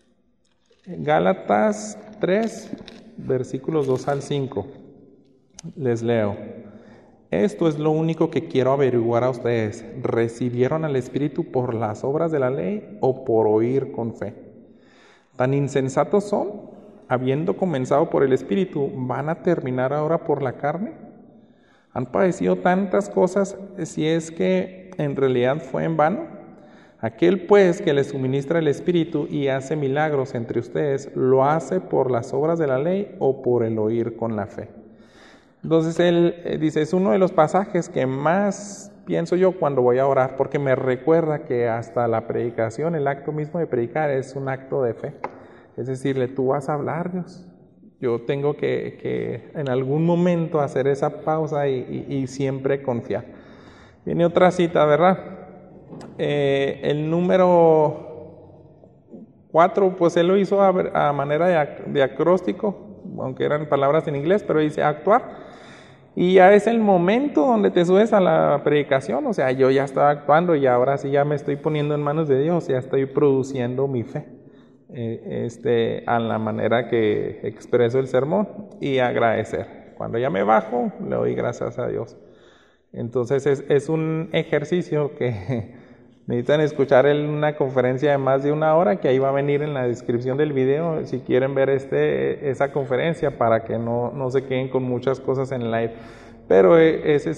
Gálatas 3, versículos 2 al 5, les leo. Esto es lo único que quiero averiguar a ustedes. ¿Recibieron al Espíritu por las obras de la ley o por oír con fe? ¿Tan insensatos son? Habiendo comenzado por el Espíritu, ¿van a terminar ahora por la carne? ¿Han padecido tantas cosas si es que en realidad fue en vano? Aquel pues que les suministra el Espíritu y hace milagros entre ustedes, ¿lo hace por las obras de la ley o por el oír con la fe? Entonces él dice, es uno de los pasajes que más pienso yo cuando voy a orar, porque me recuerda que hasta la predicación, el acto mismo de predicar es un acto de fe. Es decirle, tú vas a hablar, Dios. Yo tengo que en algún momento hacer esa pausa y siempre confiar. Viene otra cita, ¿verdad? El número 4, pues él lo hizo a manera de acróstico, aunque eran palabras en inglés, pero dice actuar. Y ya es el momento donde te subes a la predicación, o sea, yo ya estaba actuando y ahora sí ya me estoy poniendo en manos de Dios, ya estoy produciendo mi fe, a la manera que expreso el sermón y agradecer. Cuando ya me bajo, le doy gracias a Dios. Entonces es un ejercicio que necesitan escuchar en una conferencia de más de 1 hora, que ahí va a venir en la descripción del video, si quieren ver esa conferencia, para que no se queden con muchas cosas en el aire. Pero esa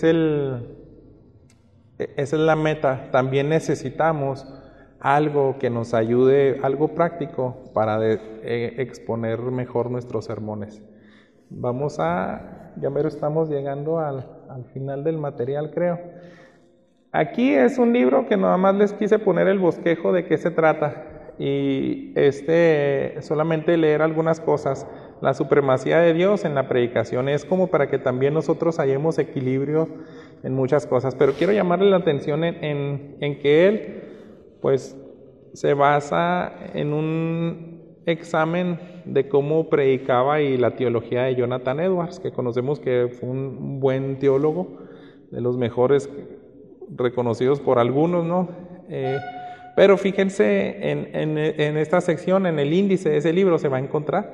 es la meta. También necesitamos algo que nos ayude, algo práctico para exponer mejor nuestros sermones. Ya mero estamos llegando al final del material, creo. Aquí es un libro que nada más les quise poner el bosquejo de qué se trata. y solamente leer algunas cosas. La supremacía de Dios en la predicación es como para que también nosotros hallemos equilibrio en muchas cosas, pero quiero llamarle la atención en que él pues se basa en un examen de cómo predicaba y la teología de Jonathan Edwards, que conocemos que fue un buen teólogo, de los mejores reconocidos por algunos, ¿no? Pero fíjense en esta sección, en el índice de ese libro se va a encontrar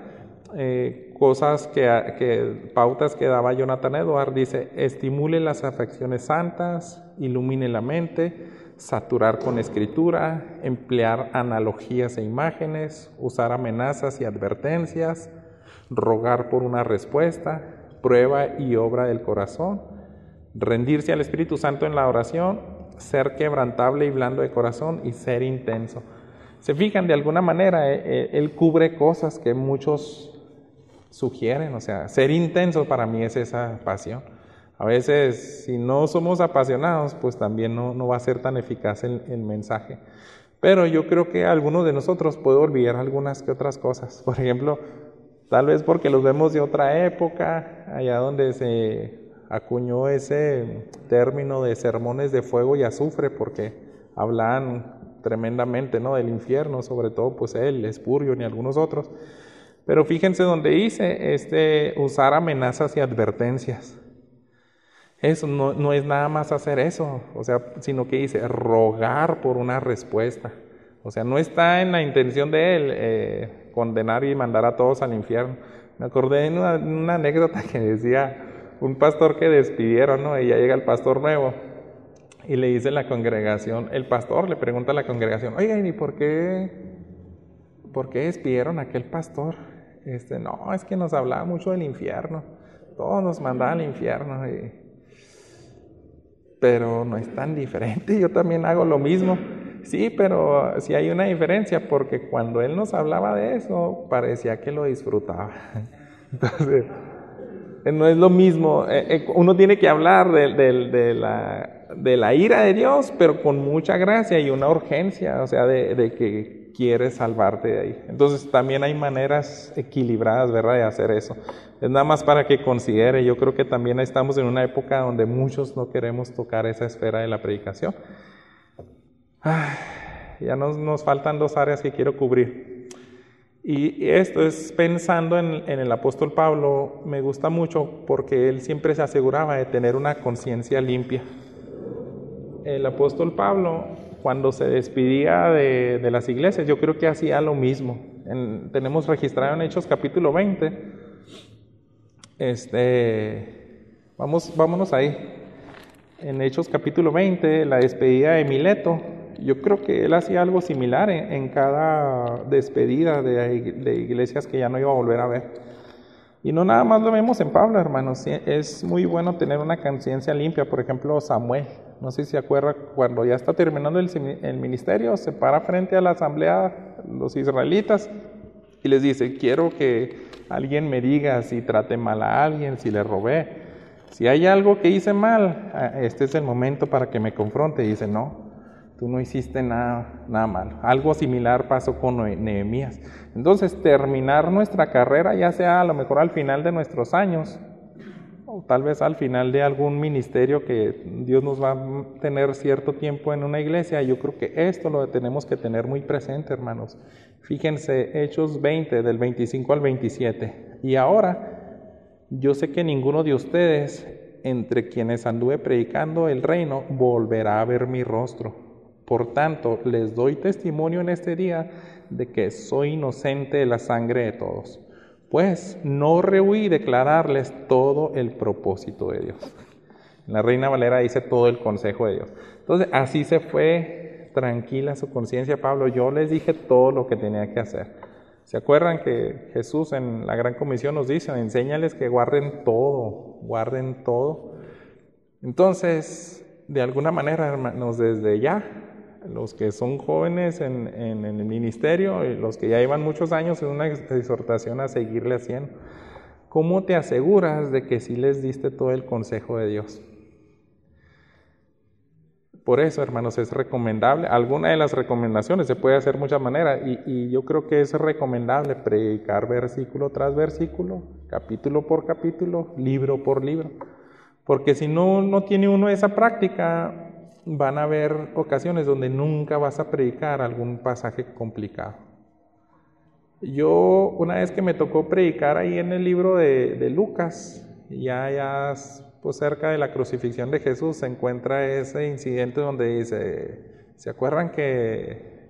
cosas pautas que daba Jonathan Edwards. Dice: estimule las afecciones santas, ilumine la mente, saturar con escritura, emplear analogías e imágenes, usar amenazas y advertencias, rogar por una respuesta, prueba y obra del corazón, rendirse al Espíritu Santo en la oración, ser quebrantable y blando de corazón y ser intenso. Se fijan, de alguna manera él cubre cosas que muchos sugieren, o sea, ser intenso para mí es esa pasión. A veces, si no somos apasionados, pues también no va a ser tan eficaz el mensaje. Pero yo creo que algunos de nosotros puede olvidar algunas que otras cosas. Por ejemplo, tal vez porque los vemos de otra época, allá donde se acuñó ese término de sermones de fuego y azufre, porque hablaban tremendamente, ¿no?, del infierno, sobre todo pues él, Spurgeon y algunos otros. Pero fíjense donde dice usar amenazas y advertencias. Eso no es nada más hacer eso, o sea, sino que dice rogar por una respuesta. O sea, no está en la intención de él condenar y mandar a todos al infierno. Me acordé de una anécdota que decía un pastor que despidieron, ¿no? Y ya llega el pastor nuevo y le dice la congregación, el pastor le pregunta a la congregación: oigan, ¿y por qué despidieron a aquel pastor? No, es que nos hablaba mucho del infierno, todos nos mandaban al infierno, pero no es tan diferente, yo también hago lo mismo. Sí, pero sí hay una diferencia, porque cuando él nos hablaba de eso, parecía que lo disfrutaba. Entonces, no es lo mismo. Uno tiene que hablar de la ira de Dios, pero con mucha gracia y una urgencia, o sea, de que quiere salvarte de ahí. Entonces también hay maneras equilibradas, ¿verdad?, de hacer eso. Es nada más para que considere. Yo creo que también estamos en una época donde muchos no queremos tocar esa esfera de la predicación. Ya nos faltan 2 áreas que quiero cubrir. Y esto es pensando en el apóstol Pablo. Me gusta mucho porque él siempre se aseguraba de tener una conciencia limpia. El apóstol Pablo, cuando se despedía de las iglesias, yo creo que hacía lo mismo. Tenemos registrado en Hechos capítulo 20. Vámonos ahí. En Hechos capítulo 20, la despedida de Mileto. Yo creo que él hacía algo similar en cada despedida de iglesias que ya no iba a volver a ver. Y no nada más lo vemos en Pablo, hermanos. Es muy bueno tener una conciencia limpia. Por ejemplo, Samuel, no sé si se acuerda, cuando ya está terminando el ministerio, se para frente a la asamblea, los israelitas, y les dice: quiero que alguien me diga si traté mal a alguien, si le robé, si hay algo que hice mal, este es el momento para que me confronte. Y dice: no, tú no hiciste nada mal. Algo similar pasó con Nehemías. Entonces, terminar nuestra carrera, ya sea a lo mejor al final de nuestros años, o tal vez al final de algún ministerio que Dios nos va a tener cierto tiempo en una iglesia, yo creo que esto lo tenemos que tener muy presente, hermanos. Fíjense, Hechos 20, del 25 al 27. Y ahora, yo sé que ninguno de ustedes, entre quienes anduve predicando el reino, volverá a ver mi rostro. Por tanto, les doy testimonio en este día de que soy inocente de la sangre de todos, pues no rehuí declararles todo el propósito de Dios. En la Reina Valera dice todo el consejo de Dios. Entonces, así se fue tranquila su conciencia, Pablo. Yo les dije todo lo que tenía que hacer. ¿Se acuerdan que Jesús en la Gran Comisión nos dice: enséñales que guarden todo, guarden todo? Entonces, de alguna manera, hermanos, desde ya, los que son jóvenes en el ministerio y los que ya llevan muchos años, es una exhortación a seguirle haciendo. ¿Cómo te aseguras de que sí les diste todo el consejo de Dios? Por eso, hermanos, es recomendable. Alguna de las recomendaciones se puede hacer de muchas maneras y yo creo que es recomendable predicar versículo tras versículo, capítulo por capítulo, libro por libro. Porque si no tiene uno esa práctica, van a haber ocasiones donde nunca vas a predicar algún pasaje complicado. Yo, una vez que me tocó predicar ahí en el libro de Lucas, ya pues cerca de la crucifixión de Jesús, se encuentra ese incidente donde dice, ¿se acuerdan que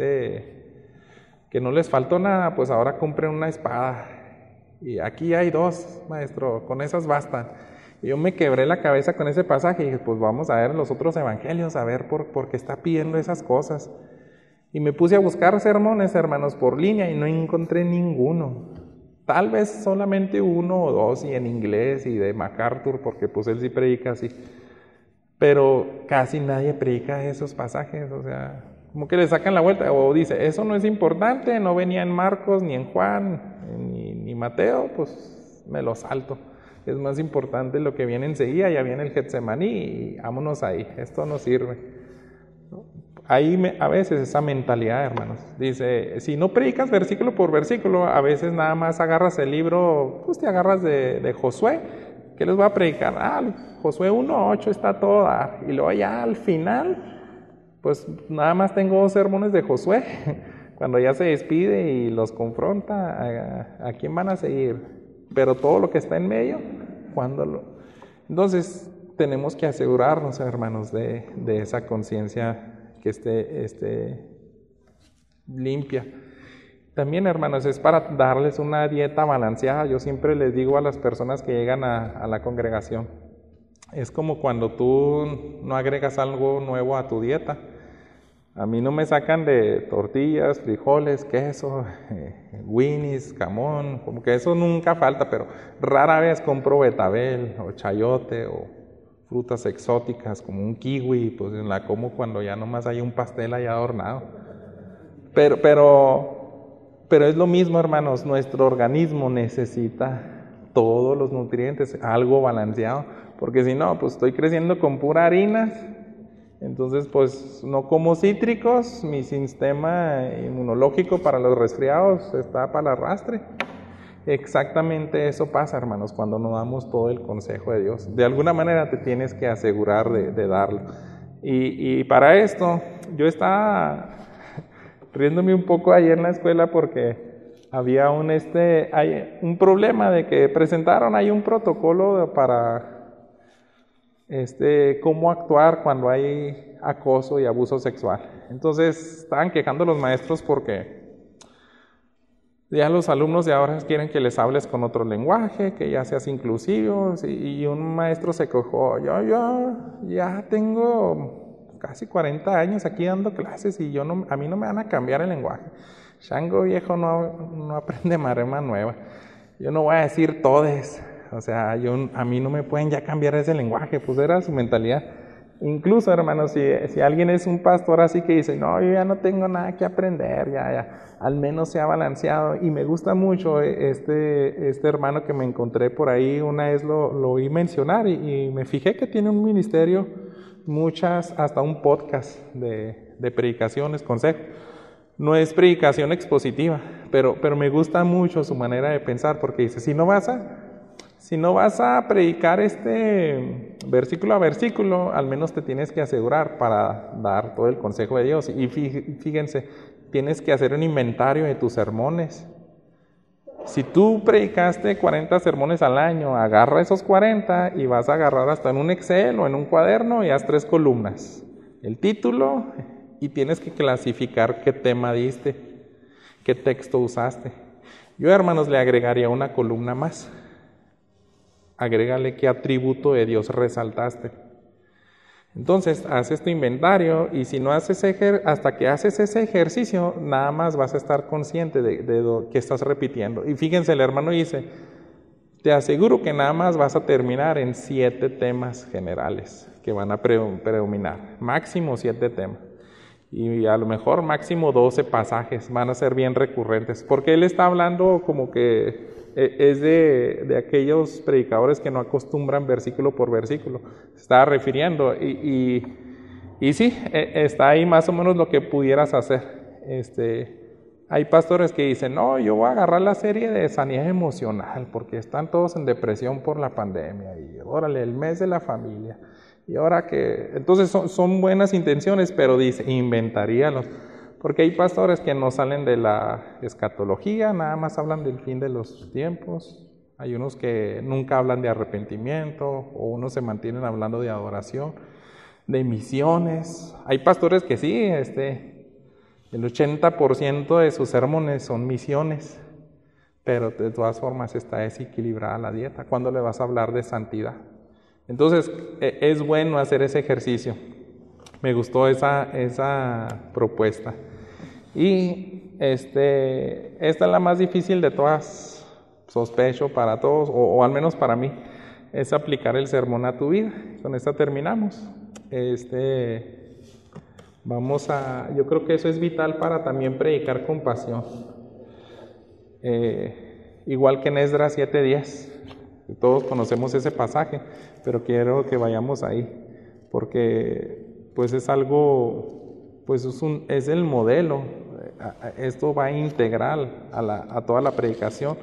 no les faltó nada? Pues ahora compren una espada. Y aquí hay 2, maestro, con esas bastan. Y yo me quebré la cabeza con ese pasaje y dije, pues vamos a ver los otros evangelios, a ver por qué está pidiendo esas cosas. Y me puse a buscar sermones, hermanos, por línea y no encontré ninguno. Tal vez solamente 1 o 2 y en inglés y de MacArthur, porque pues él sí predica así. Pero casi nadie predica esos pasajes, o sea, como que le sacan la vuelta o dice, eso no es importante, no venía en Marcos, ni en Juan, ni Mateo, pues me lo salto. Es más importante lo que viene enseguida, ya viene el Getsemaní y vámonos ahí, esto no sirve. Ahí a veces esa mentalidad, hermanos, dice, si no predicas versículo por versículo, a veces nada más agarras el libro, pues te agarras de Josué, ¿qué les voy a predicar? Josué 1:8 está todo dar, y luego ya al final, pues nada más tengo 2 sermones de Josué, cuando ya se despide y los confronta, ¿a quién van a seguir? Pero todo lo que está en medio, Entonces, tenemos que asegurarnos, hermanos, de esa conciencia que esté limpia. También, hermanos, es para darles una dieta balanceada. Yo siempre les digo a las personas que llegan a la congregación, es como cuando tú no agregas algo nuevo a tu dieta. A mí no me sacan de tortillas, frijoles, queso, Winnie's, jamón, como que eso nunca falta, pero rara vez compro betabel o chayote o frutas exóticas como un kiwi, pues la como cuando ya nomás hay un pastel ahí adornado. Pero es lo mismo, hermanos, nuestro organismo necesita todos los nutrientes, algo balanceado, porque si no, pues estoy creciendo con pura harina. Entonces, pues no como cítricos, mi sistema inmunológico para los resfriados está para el arrastre. Exactamente eso pasa, hermanos, cuando no damos todo el consejo de Dios. De alguna manera te tienes que asegurar de darlo. Y para esto, yo estaba riéndome un poco ayer en la escuela porque había hay un problema de que presentaron ahí un protocolo para cómo actuar cuando hay acoso y abuso sexual. Entonces estaban quejando los maestros porque ya los alumnos de ahora quieren que les hables con otro lenguaje, que ya seas inclusivo, y un maestro se quejó, yo ya tengo casi 40 años aquí dando clases y a mí no me van a cambiar el lenguaje. Chango viejo no aprende marema nueva. Yo no voy a decir todes. O sea, a mí no me pueden ya cambiar ese lenguaje, pues era su mentalidad. Incluso, hermanos, si alguien es un pastor así que dice, no, yo ya no tengo nada que aprender, ya, al menos se ha balanceado. Y me gusta mucho este hermano que me encontré por ahí, una vez lo oí mencionar y me fijé que tiene un ministerio, hasta un podcast de predicaciones, consejos. No es predicación expositiva, pero me gusta mucho su manera de pensar, porque dice, si no vas a predicar versículo a versículo, al menos te tienes que asegurar para dar todo el consejo de Dios. Y fíjense, tienes que hacer un inventario de tus sermones. Si tú predicaste 40 sermones al año, agarra esos 40 y vas a agarrar hasta en un Excel o en un cuaderno y haz 3 columnas. El título, y tienes que clasificar qué tema diste, qué texto usaste. Yo, hermanos, le agregaría una columna más. Agrégale qué atributo de Dios resaltaste. Entonces, haces tu inventario y si no haces hasta que haces ese ejercicio, nada más vas a estar consciente de lo que estás repitiendo. Y fíjense, el hermano dice, te aseguro que nada más vas a terminar en 7 temas generales que van a predominar. Máximo 7 temas. Y a lo mejor máximo 12 pasajes van a ser bien recurrentes. Porque él está hablando como que es de aquellos predicadores que no acostumbran versículo por versículo. Se estaba refiriendo y Y sí, está ahí más o menos lo que pudieras hacer. Hay pastores que dicen, no, yo voy a agarrar la serie de sanidad emocional porque están todos en depresión por la pandemia y órale, el mes de la familia. Y ahora que, entonces son buenas intenciones, pero dice, inventaríalos. Porque hay pastores que no salen de la escatología, nada más hablan del fin de los tiempos. Hay unos que nunca hablan de arrepentimiento, o unos se mantienen hablando de adoración, de misiones. Hay pastores que sí, el 80% de sus sermones son misiones, pero de todas formas está desequilibrada la dieta. ¿Cuándo le vas a hablar de santidad? Entonces, es bueno hacer ese ejercicio. Me gustó esa propuesta. Y esta es la más difícil de todas, sospecho para todos, o al menos para mí, es aplicar el sermón a tu vida. Con esta terminamos. Yo creo que eso es vital para también predicar con pasión. Igual que en Esdras 7:10, todos conocemos ese pasaje, pero quiero que vayamos ahí, porque pues es algo, pues es el modelo. Esto va integral a toda la predicación,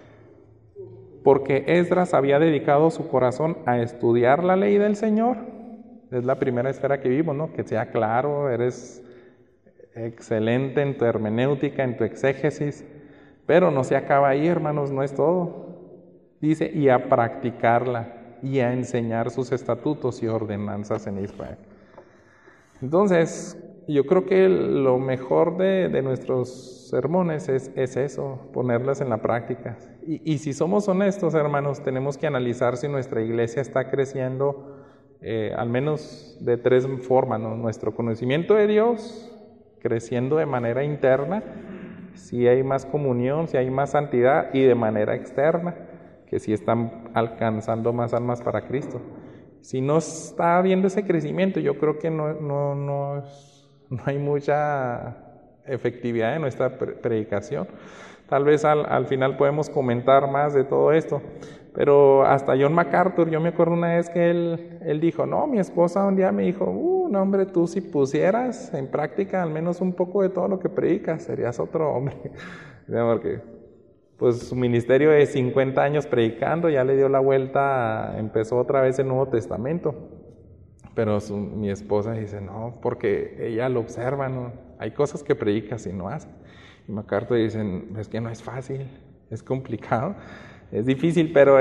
porque Esdras había dedicado su corazón a estudiar la ley del Señor. Es la primera esfera que vimos, ¿no? Que sea claro, eres excelente en tu hermenéutica, en tu exégesis, pero no se acaba ahí, hermanos, no es todo. Dice, y a practicarla, y a enseñar sus estatutos y ordenanzas en Israel. Entonces, yo creo que lo mejor de nuestros sermones es eso, ponerlas en la práctica. Y si somos honestos, hermanos, tenemos que analizar si nuestra iglesia está creciendo al menos de 3 formas, ¿no? Nuestro conocimiento de Dios, creciendo de manera interna, si hay más comunión, si hay más santidad, y de manera externa, que si están alcanzando más almas para Cristo. Si no está habiendo ese crecimiento, yo creo que no hay mucha efectividad en nuestra predicación. Tal vez al final podemos comentar más de todo esto, pero hasta John MacArthur, yo me acuerdo una vez que él dijo, no, mi esposa un día me dijo, no hombre, tú si pusieras en práctica al menos un poco de todo lo que predicas, serías otro hombre. Porque pues su ministerio de 50 años predicando, ya le dio la vuelta, empezó otra vez el Nuevo Testamento. Pero mi esposa dice, no, porque ella lo observa, ¿no? Hay cosas que predicas y no hace. Y MacArthur dice, es que no es fácil, es complicado, es difícil, pero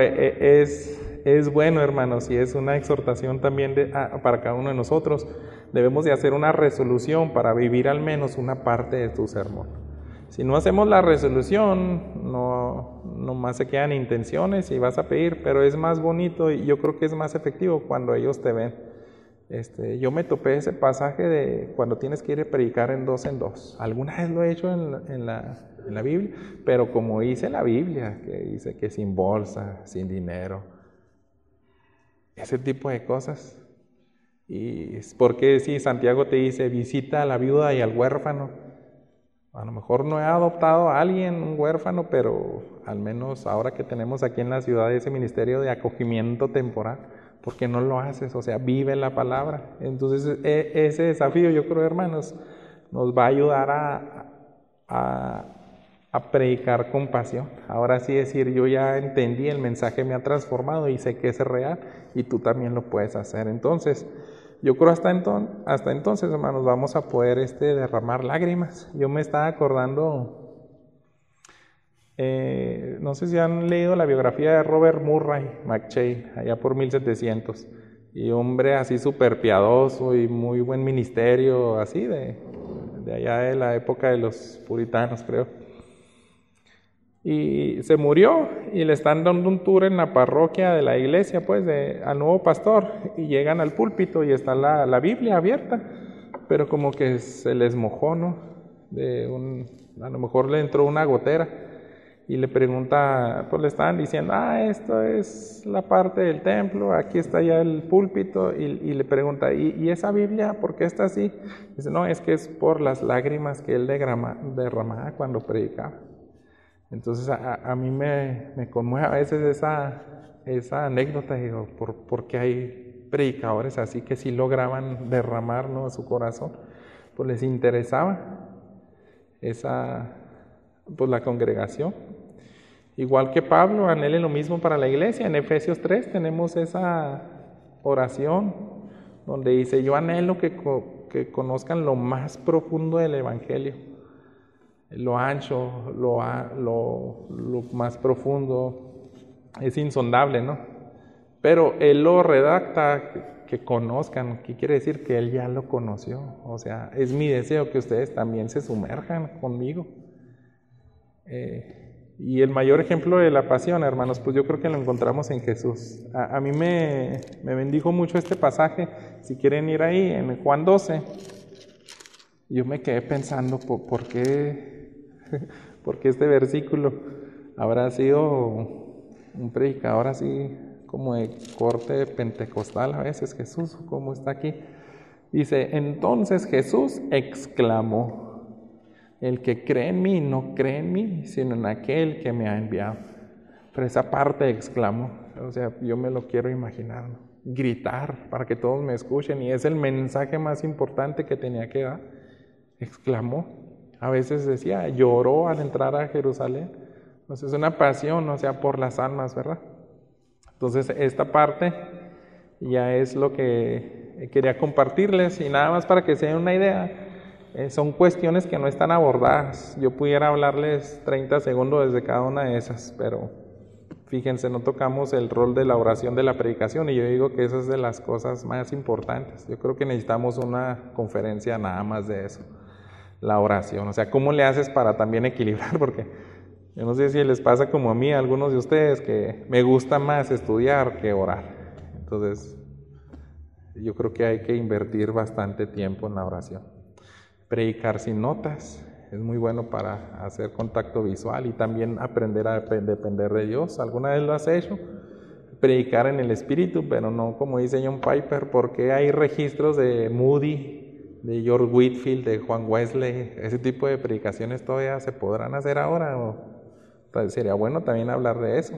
es bueno, hermanos, y es una exhortación también para cada uno de nosotros. Debemos de hacer una resolución para vivir al menos una parte de tu sermón. Si no hacemos la resolución, no más se quedan intenciones y vas a pedir, pero es más bonito y yo creo que es más efectivo cuando ellos te ven. Yo me topé ese pasaje de cuando tienes que ir a predicar en 2 en 2. Alguna vez lo he hecho en la Biblia, pero como dice la Biblia, que dice que sin bolsa, sin dinero, ese tipo de cosas. Y es porque si Santiago te dice visita a la viuda y al huérfano, a lo mejor no he adoptado a alguien, un huérfano, pero al menos ahora que tenemos aquí en la ciudad ese ministerio de acogimiento temporal, ¿por qué no lo haces? O sea, vive la palabra. Entonces, ese desafío, yo creo, hermanos, nos va a ayudar a predicar con pasión. Ahora sí decir, yo ya entendí, el mensaje me ha transformado y sé que es real y tú también lo puedes hacer. Entonces, yo creo hasta entonces, hermanos, vamos a poder derramar lágrimas. Yo me estaba acordando, no sé si han leído la biografía de Robert Murray McCheyne, allá por 1700, y hombre así súper piadoso y muy buen ministerio, así de allá de la época de los puritanos, creo. Y se murió y le están dando un tour en la parroquia de la iglesia, pues, al nuevo pastor, y llegan al púlpito y está la Biblia abierta, pero como que se les mojó, ¿no? A lo mejor le entró una gotera y le pregunta, pues le estaban diciendo, esto es la parte del templo, aquí está ya el púlpito, y le pregunta, ¿y esa Biblia por qué está así? Dice, no, es que es por las lágrimas que él derramaba cuando predicaba. Entonces a mí me conmueve a veces esa anécdota, digo, ¿por qué hay predicadores así que sí lograban derramar, ¿no?, su corazón, pues les interesaba pues la congregación. Igual que Pablo anhele lo mismo para la iglesia. En Efesios 3 tenemos esa oración donde dice: yo anhelo que conozcan lo más profundo del evangelio, lo ancho, lo más profundo, es insondable, ¿no? Pero él lo redacta, que conozcan, ¿qué quiere decir? Que él ya lo conoció. O sea, es mi deseo que ustedes también se sumerjan conmigo. Y el mayor ejemplo de la pasión, hermanos, pues yo creo que lo encontramos en Jesús. A mí me bendijo mucho este pasaje. Si quieren ir ahí, en Juan 12, yo me quedé pensando, ¿por qué este versículo habrá sido un predicador así como de corte pentecostal a veces, Jesús, como está aquí? Dice: entonces Jesús exclamó: el que cree en mí no cree en mí, sino en aquel que me ha enviado. Pero esa parte exclamó, o sea, yo me lo quiero imaginar, ¿no? Gritar para que todos me escuchen, y es el mensaje más importante que tenía que dar. Exclamó. A veces decía, lloró al entrar a Jerusalén. Entonces es una pasión, o sea, por las almas, ¿verdad? Entonces esta parte ya es lo que quería compartirles, y nada más para que se den una idea. Son cuestiones que no están abordadas. Yo pudiera hablarles 30 segundos desde cada una de esas, pero fíjense, no tocamos el rol de la oración de la predicación, y yo digo que esa es de las cosas más importantes. Yo creo que necesitamos una conferencia nada más de eso, la oración. O sea, ¿cómo le haces para también equilibrar? Porque yo no sé si les pasa como a mí, a algunos de ustedes, que me gusta más estudiar que orar. Entonces, yo creo que hay que invertir bastante tiempo en la oración. Predicar sin notas es muy bueno para hacer contacto visual y también aprender a depender de Dios. ¿Alguna vez lo has hecho? Predicar en el Espíritu, pero no como dice John Piper, porque hay registros de Moody, de George Whitefield, de Juan Wesley. Ese tipo de predicaciones todavía se podrán hacer ahora, o sería bueno también hablar de eso.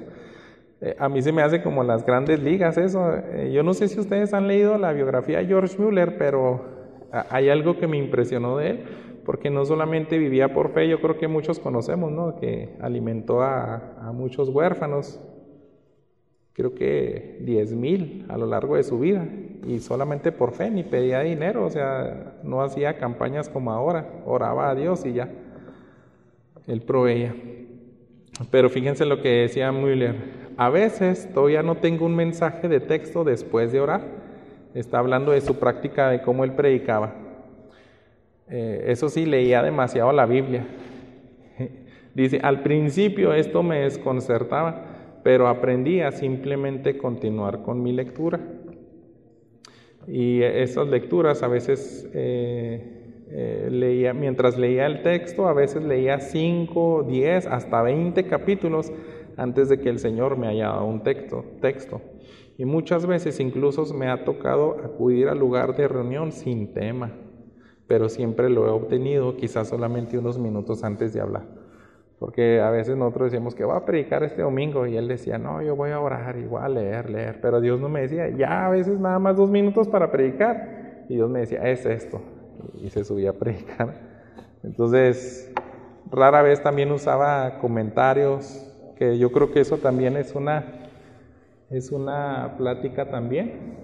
A mí se me hace como las grandes ligas eso. Yo no sé si ustedes han leído la biografía de George Mueller, pero hay algo que me impresionó de él, porque no solamente vivía por fe. Yo creo que muchos conocemos, ¿no?, que alimentó a muchos huérfanos, creo que 10,000 a lo largo de su vida, y solamente por fe, ni pedía dinero, o sea, no hacía campañas como ahora, oraba a Dios y ya, él proveía. Pero fíjense lo que decía Müller: a veces todavía no tengo un mensaje de texto después de orar. Está hablando de su práctica, de cómo él predicaba. Eso sí, leía demasiado la Biblia. Dice: al principio esto me desconcertaba, pero aprendí a simplemente continuar con mi lectura. Y esas lecturas a veces leía, mientras leía el texto, a veces leía 5, 10, hasta 20 capítulos antes de que el Señor me haya dado un texto. Y muchas veces incluso me ha tocado acudir al lugar de reunión sin tema, pero siempre lo he obtenido, quizás solamente unos minutos antes de hablar. Porque a veces nosotros decíamos que voy a predicar este domingo, y él decía, no, yo voy a orar y voy a leer, pero Dios no me decía, ya a veces nada más 2 minutos para predicar, y Dios me decía, es esto, y se subía a predicar. Entonces, rara vez también usaba comentarios, que yo creo que eso también es una plática también.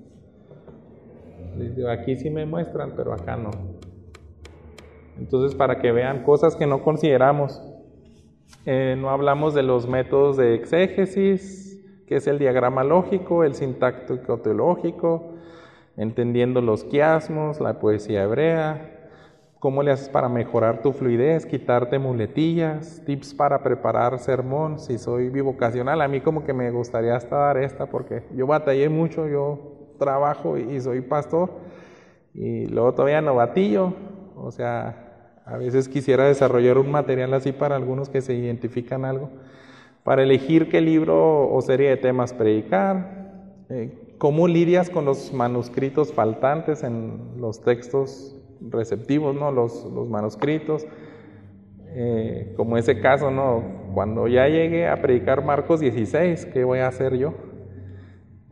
Aquí sí me muestran, pero acá no. Entonces, para que vean cosas que no consideramos. No hablamos de los métodos de exégesis, que es el diagrama lógico, el sintáctico teológico, entendiendo los quiasmos, la poesía hebrea, cómo le haces para mejorar tu fluidez, quitarte muletillas, tips para preparar sermón. Si soy bivocacional, a mí como que me gustaría hasta dar esta, porque yo batallé mucho, yo trabajo y soy pastor, y luego todavía novatillo, o sea, a veces quisiera desarrollar un material así para algunos que se identifican algo, para elegir qué libro o serie de temas predicar, cómo lidias con los manuscritos faltantes en los textos receptivos, ¿no? Los manuscritos, como ese caso, ¿no? Cuando ya llegue a predicar Marcos 16, ¿qué voy a hacer yo?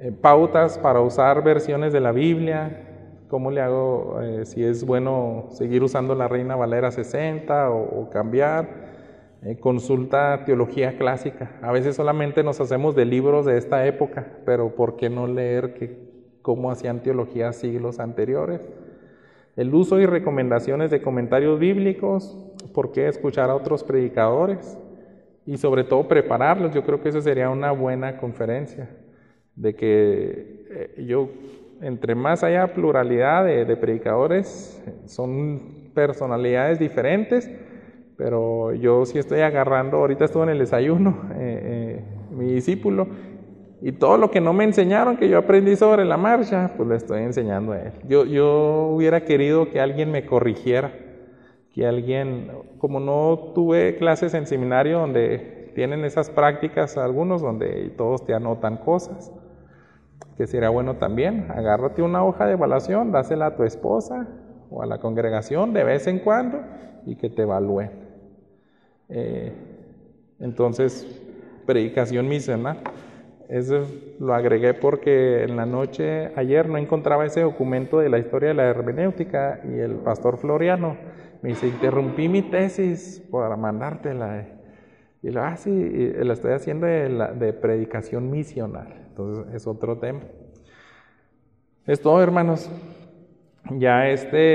pautas para usar versiones de la Biblia. ¿Cómo le hago? Si es bueno seguir usando la Reina Valera 60 o cambiar. Consulta teología clásica. A veces solamente nos hacemos de libros de esta época, pero ¿por qué no leer cómo hacían teología siglos anteriores? El uso y recomendaciones de comentarios bíblicos. ¿Por qué escuchar a otros predicadores? Y sobre todo prepararlos. Yo creo que esa sería una buena conferencia. De que entre más haya pluralidad de predicadores, son personalidades diferentes, pero yo sí estoy agarrando, ahorita estuve en el desayuno, mi discípulo, y todo lo que no me enseñaron, que yo aprendí sobre la marcha, pues le estoy enseñando a él. Yo hubiera querido que alguien me corrigiera, que alguien, como no tuve clases en seminario donde tienen esas prácticas algunos, donde todos te anotan cosas, que sería bueno también, agárrate una hoja de evaluación, dásela a tu esposa o a la congregación de vez en cuando y que te evalúen. Entonces, predicación misional. Eso lo agregué porque en la noche, ayer no encontraba ese documento de la historia de la hermenéutica y el pastor Floriano me dice, interrumpí mi tesis para mandártela. Y lo sí, y la estoy haciendo de predicación misional. Entonces es otro tema. Es todo, hermanos. Ya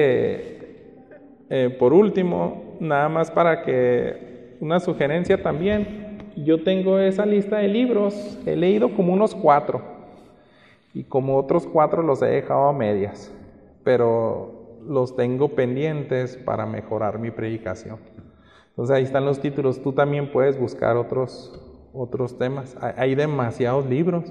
por último, nada más para que una sugerencia también. Yo tengo esa lista de libros, he leído como unos 4 y como otros 4 los he dejado a medias, pero los tengo pendientes para mejorar mi predicación. Entonces ahí están los títulos, tú también puedes buscar otros temas, hay demasiados libros.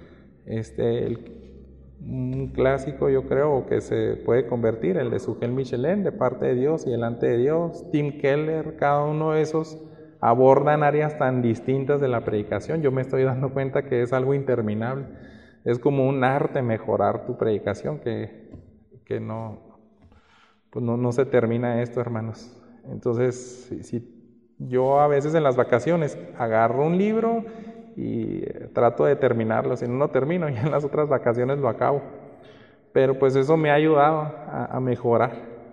Un clásico yo creo que se puede convertir, el de Sugel Michelin, de parte de Dios y delante de Dios, Tim Keller, cada uno de esos abordan áreas tan distintas de la predicación. Yo me estoy dando cuenta que es algo interminable, es como un arte mejorar tu predicación que no se termina esto, hermanos. Entonces, si yo a veces en las vacaciones agarro un libro y trato de terminarlo, si no lo termino, y en las otras vacaciones lo acabo. Pero pues eso me ha ayudado a mejorar.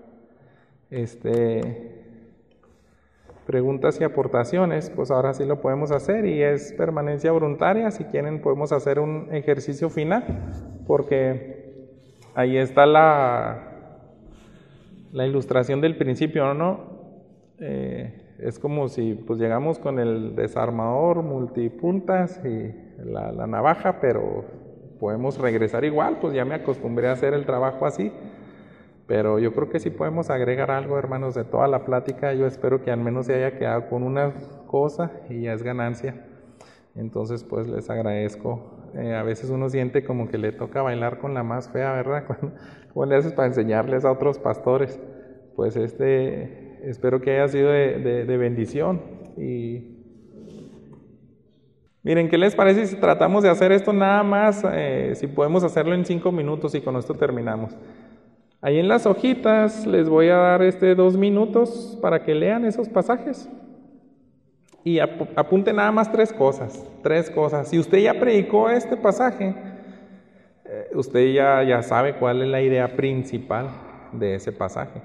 Preguntas y aportaciones, pues ahora sí lo podemos hacer y es permanencia voluntaria. Si quieren podemos hacer un ejercicio final, porque ahí está la ilustración del principio, ¿no? Es como si pues llegamos con el desarmador multipuntas y la navaja, pero podemos regresar igual, pues ya me acostumbré a hacer el trabajo así, pero yo creo que sí podemos agregar algo, hermanos, de toda la plática. Yo espero que al menos se haya quedado con una cosa y ya es ganancia. Entonces pues les agradezco. A veces uno siente como que le toca bailar con la más fea, ¿verdad? ¿Cómo le haces para enseñarles a otros pastores? Pues espero que haya sido de bendición. Y miren, ¿qué les parece si tratamos de hacer esto nada más? Si podemos hacerlo en 5 minutos y con esto terminamos. Ahí en las hojitas les voy a dar 2 minutos para que lean esos pasajes. Y apunte nada más 3 cosas. Si usted ya predicó este pasaje, usted ya sabe cuál es la idea principal de ese pasaje.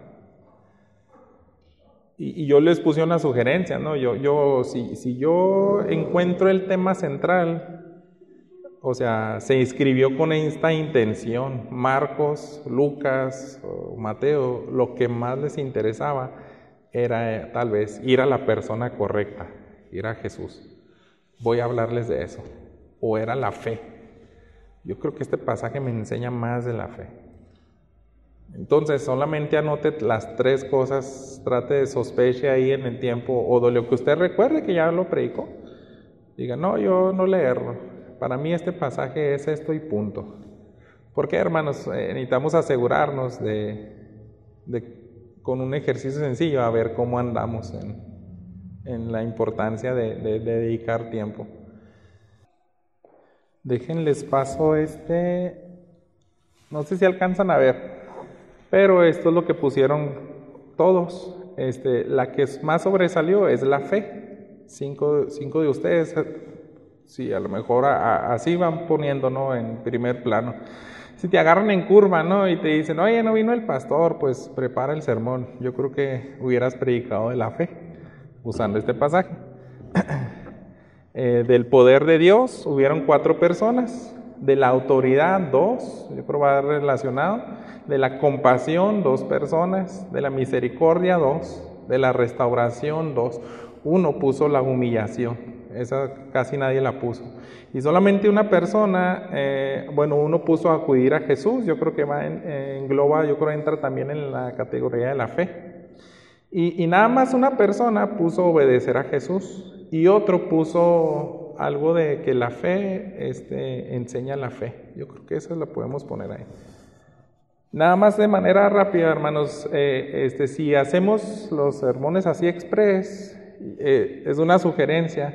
Y yo les puse una sugerencia, ¿no? Si yo encuentro el tema central, o sea, se escribió con esta intención, Marcos, Lucas, Mateo, lo que más les interesaba era tal vez ir a la persona correcta, ir a Jesús. Voy a hablarles de eso. O era la fe. Yo creo que este pasaje me enseña más de la fe. Entonces, solamente anote las 3 cosas, trate de sospeche ahí en el tiempo, o de lo que usted recuerde que ya lo predicó. Diga, no, yo no le erro. Para mí este pasaje es esto y punto. ¿Por qué, hermanos? Necesitamos asegurarnos con un ejercicio sencillo, a ver cómo andamos en la importancia de dedicar tiempo. Déjenles paso no sé si alcanzan a ver, pero esto es lo que pusieron todos. La que más sobresalió es la fe. 5 de ustedes Sí, a lo mejor así van poniendo, ¿no?, en primer plano. Si te agarran en curva, ¿no?, y te dicen, oye, no vino el pastor, pues prepara el sermón. Yo creo que hubieras predicado de la fe, usando este pasaje. Del poder de Dios hubieron 4 personas, de la autoridad 2, yo creo va relacionado, de la compasión 2 personas, de la misericordia 2, de la restauración 2. Uno puso la humillación, esa casi nadie la puso. Y solamente una persona, uno puso acudir a Jesús, yo creo que engloba, yo creo entra también en la categoría de la fe. Y nada más una persona puso obedecer a Jesús y otro puso algo de que la fe enseña la fe. Yo creo que eso lo podemos poner ahí. Nada más de manera rápida, hermanos, si hacemos los sermones así express, es una sugerencia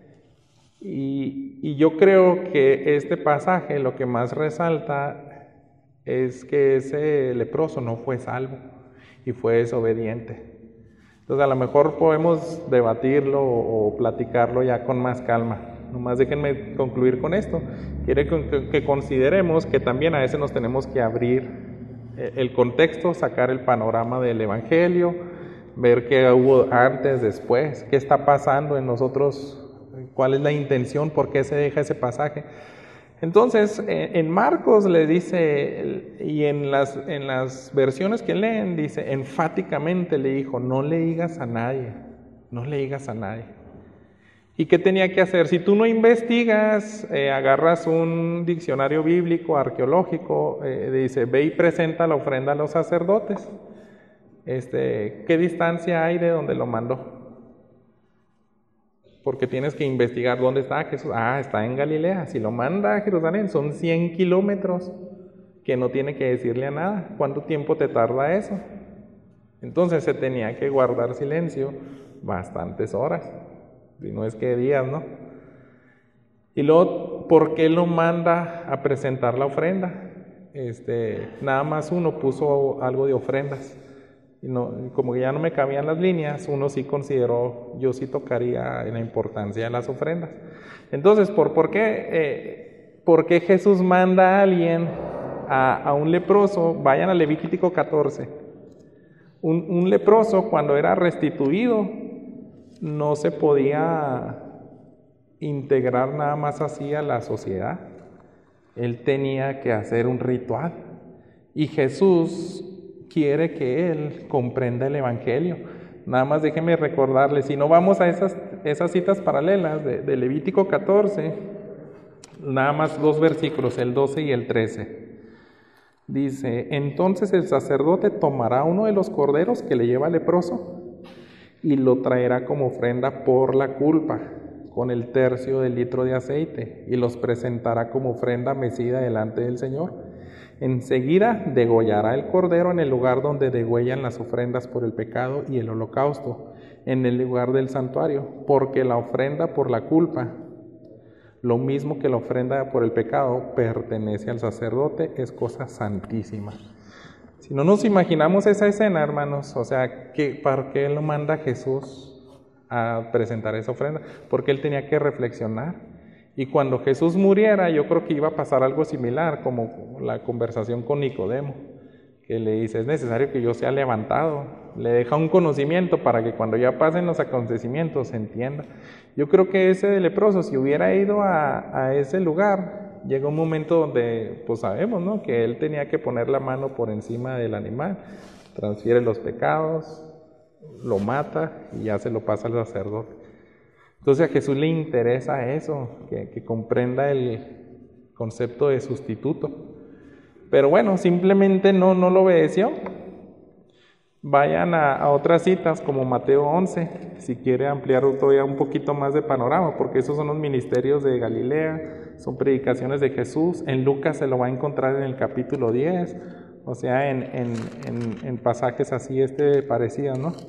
y yo creo que este pasaje lo que más resalta es que ese leproso no fue salvo y fue desobediente. Entonces a lo mejor podemos debatirlo o platicarlo ya con más calma. Nomás déjenme concluir con esto. Quiere que consideremos que también a veces nos tenemos que abrir el contexto, sacar el panorama del Evangelio, ver qué hubo antes, después, qué está pasando en nosotros, cuál es la intención, por qué se deja ese pasaje. Entonces, en Marcos le dice, y en las versiones que leen, dice, enfáticamente le dijo, no le digas a nadie, no le digas a nadie. ¿Y qué tenía que hacer? Si tú no investigas, agarras un diccionario bíblico, arqueológico, dice, ve y presenta la ofrenda a los sacerdotes. ¿Qué distancia hay de donde lo mandó? Porque tienes que investigar dónde está Jesús. Está en Galilea. Si lo manda a Jerusalén, son 100 kilómetros que no tiene que decirle a nada. ¿Cuánto tiempo te tarda eso? Entonces se tenía que guardar silencio bastantes horas, y no es que días, ¿no? Y luego, ¿por qué lo manda a presentar la ofrenda? Nada más uno puso algo de ofrendas. Y como ya no me cabían las líneas, uno sí consideró, yo sí tocaría la importancia de las ofrendas. Entonces, ¿por qué Jesús manda a alguien, a un leproso? Vayan a Levítico 14. Un leproso, cuando era restituido, no se podía integrar nada más así a la sociedad. Él tenía que hacer un ritual. Y Jesús quiere que él comprenda el Evangelio. Nada más déjenme recordarles, si no vamos a esas citas paralelas de Levítico 14, nada más 2 versículos, el 12 y el 13. Dice, entonces el sacerdote tomará uno de los corderos que le lleva leproso y lo traerá como ofrenda por la culpa, con el tercio del litro de aceite, y los presentará como ofrenda mecida delante del Señor. Enseguida degollará el cordero en el lugar donde degüellan las ofrendas por el pecado y el holocausto, en el lugar del santuario, porque la ofrenda por la culpa, lo mismo que la ofrenda por el pecado, pertenece al sacerdote, es cosa santísima. Si no nos imaginamos esa escena, hermanos, o sea, ¿para qué lo manda Jesús a presentar esa ofrenda? Porque él tenía que reflexionar. Y cuando Jesús muriera, yo creo que iba a pasar algo similar, como la conversación con Nicodemo, que le dice, es necesario que yo sea levantado. Le deja un conocimiento para que cuando ya pasen los acontecimientos se entienda. Yo creo que ese leproso, si hubiera ido a ese lugar, llega un momento donde, pues sabemos, ¿no?, que él tenía que poner la mano por encima del animal, transfiere los pecados, lo mata y ya se lo pasa al sacerdote. Entonces a Jesús le interesa eso, que comprenda el concepto de sustituto. Pero bueno, simplemente no lo obedeció. Vayan a otras citas como Mateo 11, si quiere ampliar todavía un poquito más de panorama, porque esos son los ministerios de Galilea, son predicaciones de Jesús. En Lucas se lo va a encontrar en el capítulo 10, o sea, en pasajes así parecidos, ¿no?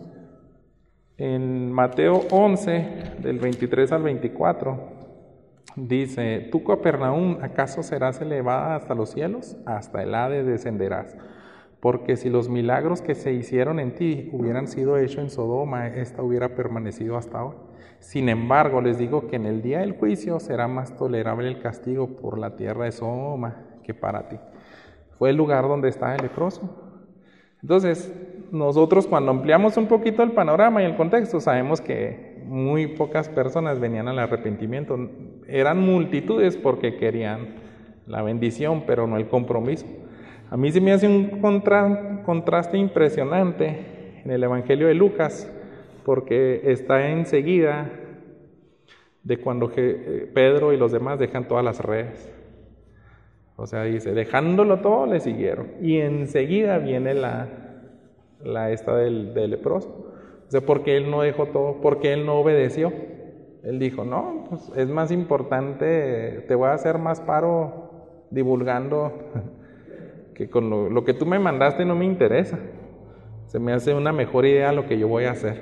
En Mateo 11, del 23 al 24, dice, ¿tú, Capernaum, acaso serás elevada hasta los cielos? Hasta el Hades descenderás. porque si los milagros que se hicieron en ti hubieran sido hechos en Sodoma, esta hubiera permanecido hasta hoy. Sin embargo, les digo que en el día del juicio será más tolerable el castigo por la tierra de Sodoma que para ti. Fue el lugar donde estaba el leproso. Entonces, nosotros cuando ampliamos un poquito el panorama y el contexto, sabemos que muy pocas personas venían al arrepentimiento. Eran multitudes porque querían la bendición, pero no el compromiso. A mí se me hace un contraste impresionante en el Evangelio de Lucas, porque está enseguida de cuando Pedro y los demás dejan todas las redes. O sea, dice, dejándolo todo, le siguieron. Y enseguida viene la esta del leproso. O sea, porque él no dejó todo, porque él no obedeció. Él dijo, no, pues es más importante, te voy a hacer más paro divulgando que con lo que tú me mandaste no me interesa. Se me hace una mejor idea lo que yo voy a hacer.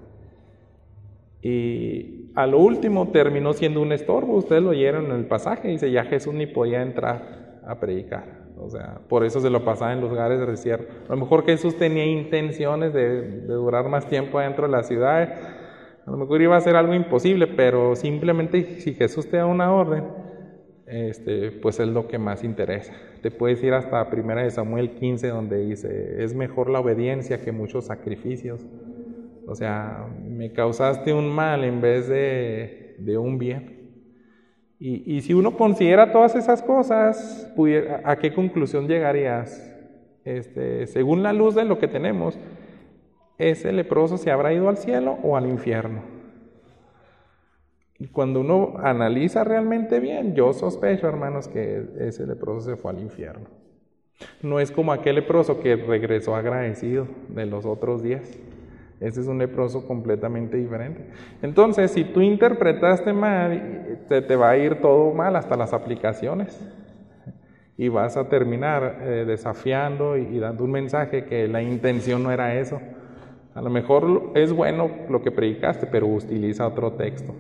Y a lo último terminó siendo un estorbo. Ustedes lo oyeron en el pasaje, dice, ya Jesús ni podía entrar a predicar. O sea, por eso se lo pasaba en lugares de desierto. A lo mejor Jesús tenía intenciones de durar más tiempo adentro de la ciudad. A lo mejor iba a ser algo imposible, pero simplemente si Jesús te da una orden, pues es lo que más interesa. Te puedes ir hasta 1 Samuel 15, donde dice, es mejor la obediencia que muchos sacrificios. O sea, me causaste un mal en vez de un bien. Y si uno considera todas esas cosas, ¿a qué conclusión llegarías? Según la luz de lo que tenemos, ¿ese leproso se habrá ido al cielo o al infierno? Y cuando uno analiza realmente bien, yo sospecho, hermanos, que ese leproso se fue al infierno. No es como aquel leproso que regresó agradecido de los otros días. Ese es un leproso completamente diferente. Entonces, si tú interpretaste mal, te va a ir todo mal, hasta las aplicaciones. Y vas a terminar desafiando y dando un mensaje que la intención no era eso. A lo mejor es bueno lo que predicaste, pero utiliza otro texto.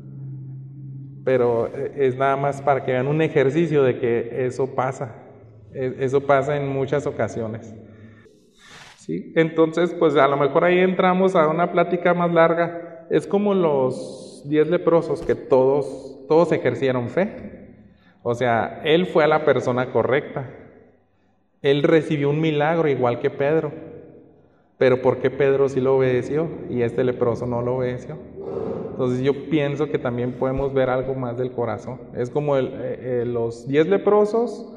Pero es nada más para que vean un ejercicio de que eso pasa. Eso pasa en muchas ocasiones. ¿Sí? Entonces, pues a lo mejor ahí entramos a una plática más larga. Es como los 10 leprosos que todos ejercieron fe. O sea, él fue a la persona correcta. Él recibió un milagro igual que Pedro. Pero ¿por qué Pedro sí lo obedeció y este leproso no lo obedeció? Entonces yo pienso que también podemos ver algo más del corazón. Es como los 10 leprosos,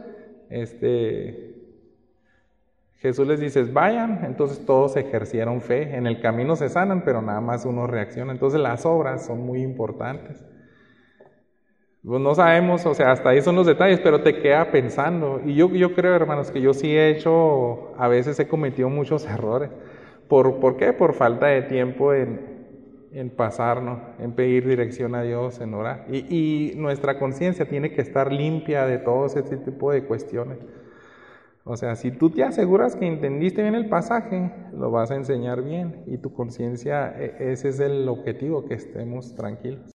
Jesús les dice, vayan, entonces todos ejercieron fe, en el camino se sanan, pero nada más uno reacciona. Entonces las obras son muy importantes. Pues no sabemos, o sea, hasta ahí son los detalles, pero te queda pensando. Y yo creo, hermanos, que yo sí a veces he cometido muchos errores. ¿Por qué? Por falta de tiempo en pasarnos, en pedir dirección a Dios, en orar. Y nuestra conciencia tiene que estar limpia de todo ese tipo de cuestiones. O sea, si tú te aseguras que entendiste bien el pasaje, lo vas a enseñar bien. Y tu conciencia, ese es el objetivo, que estemos tranquilos.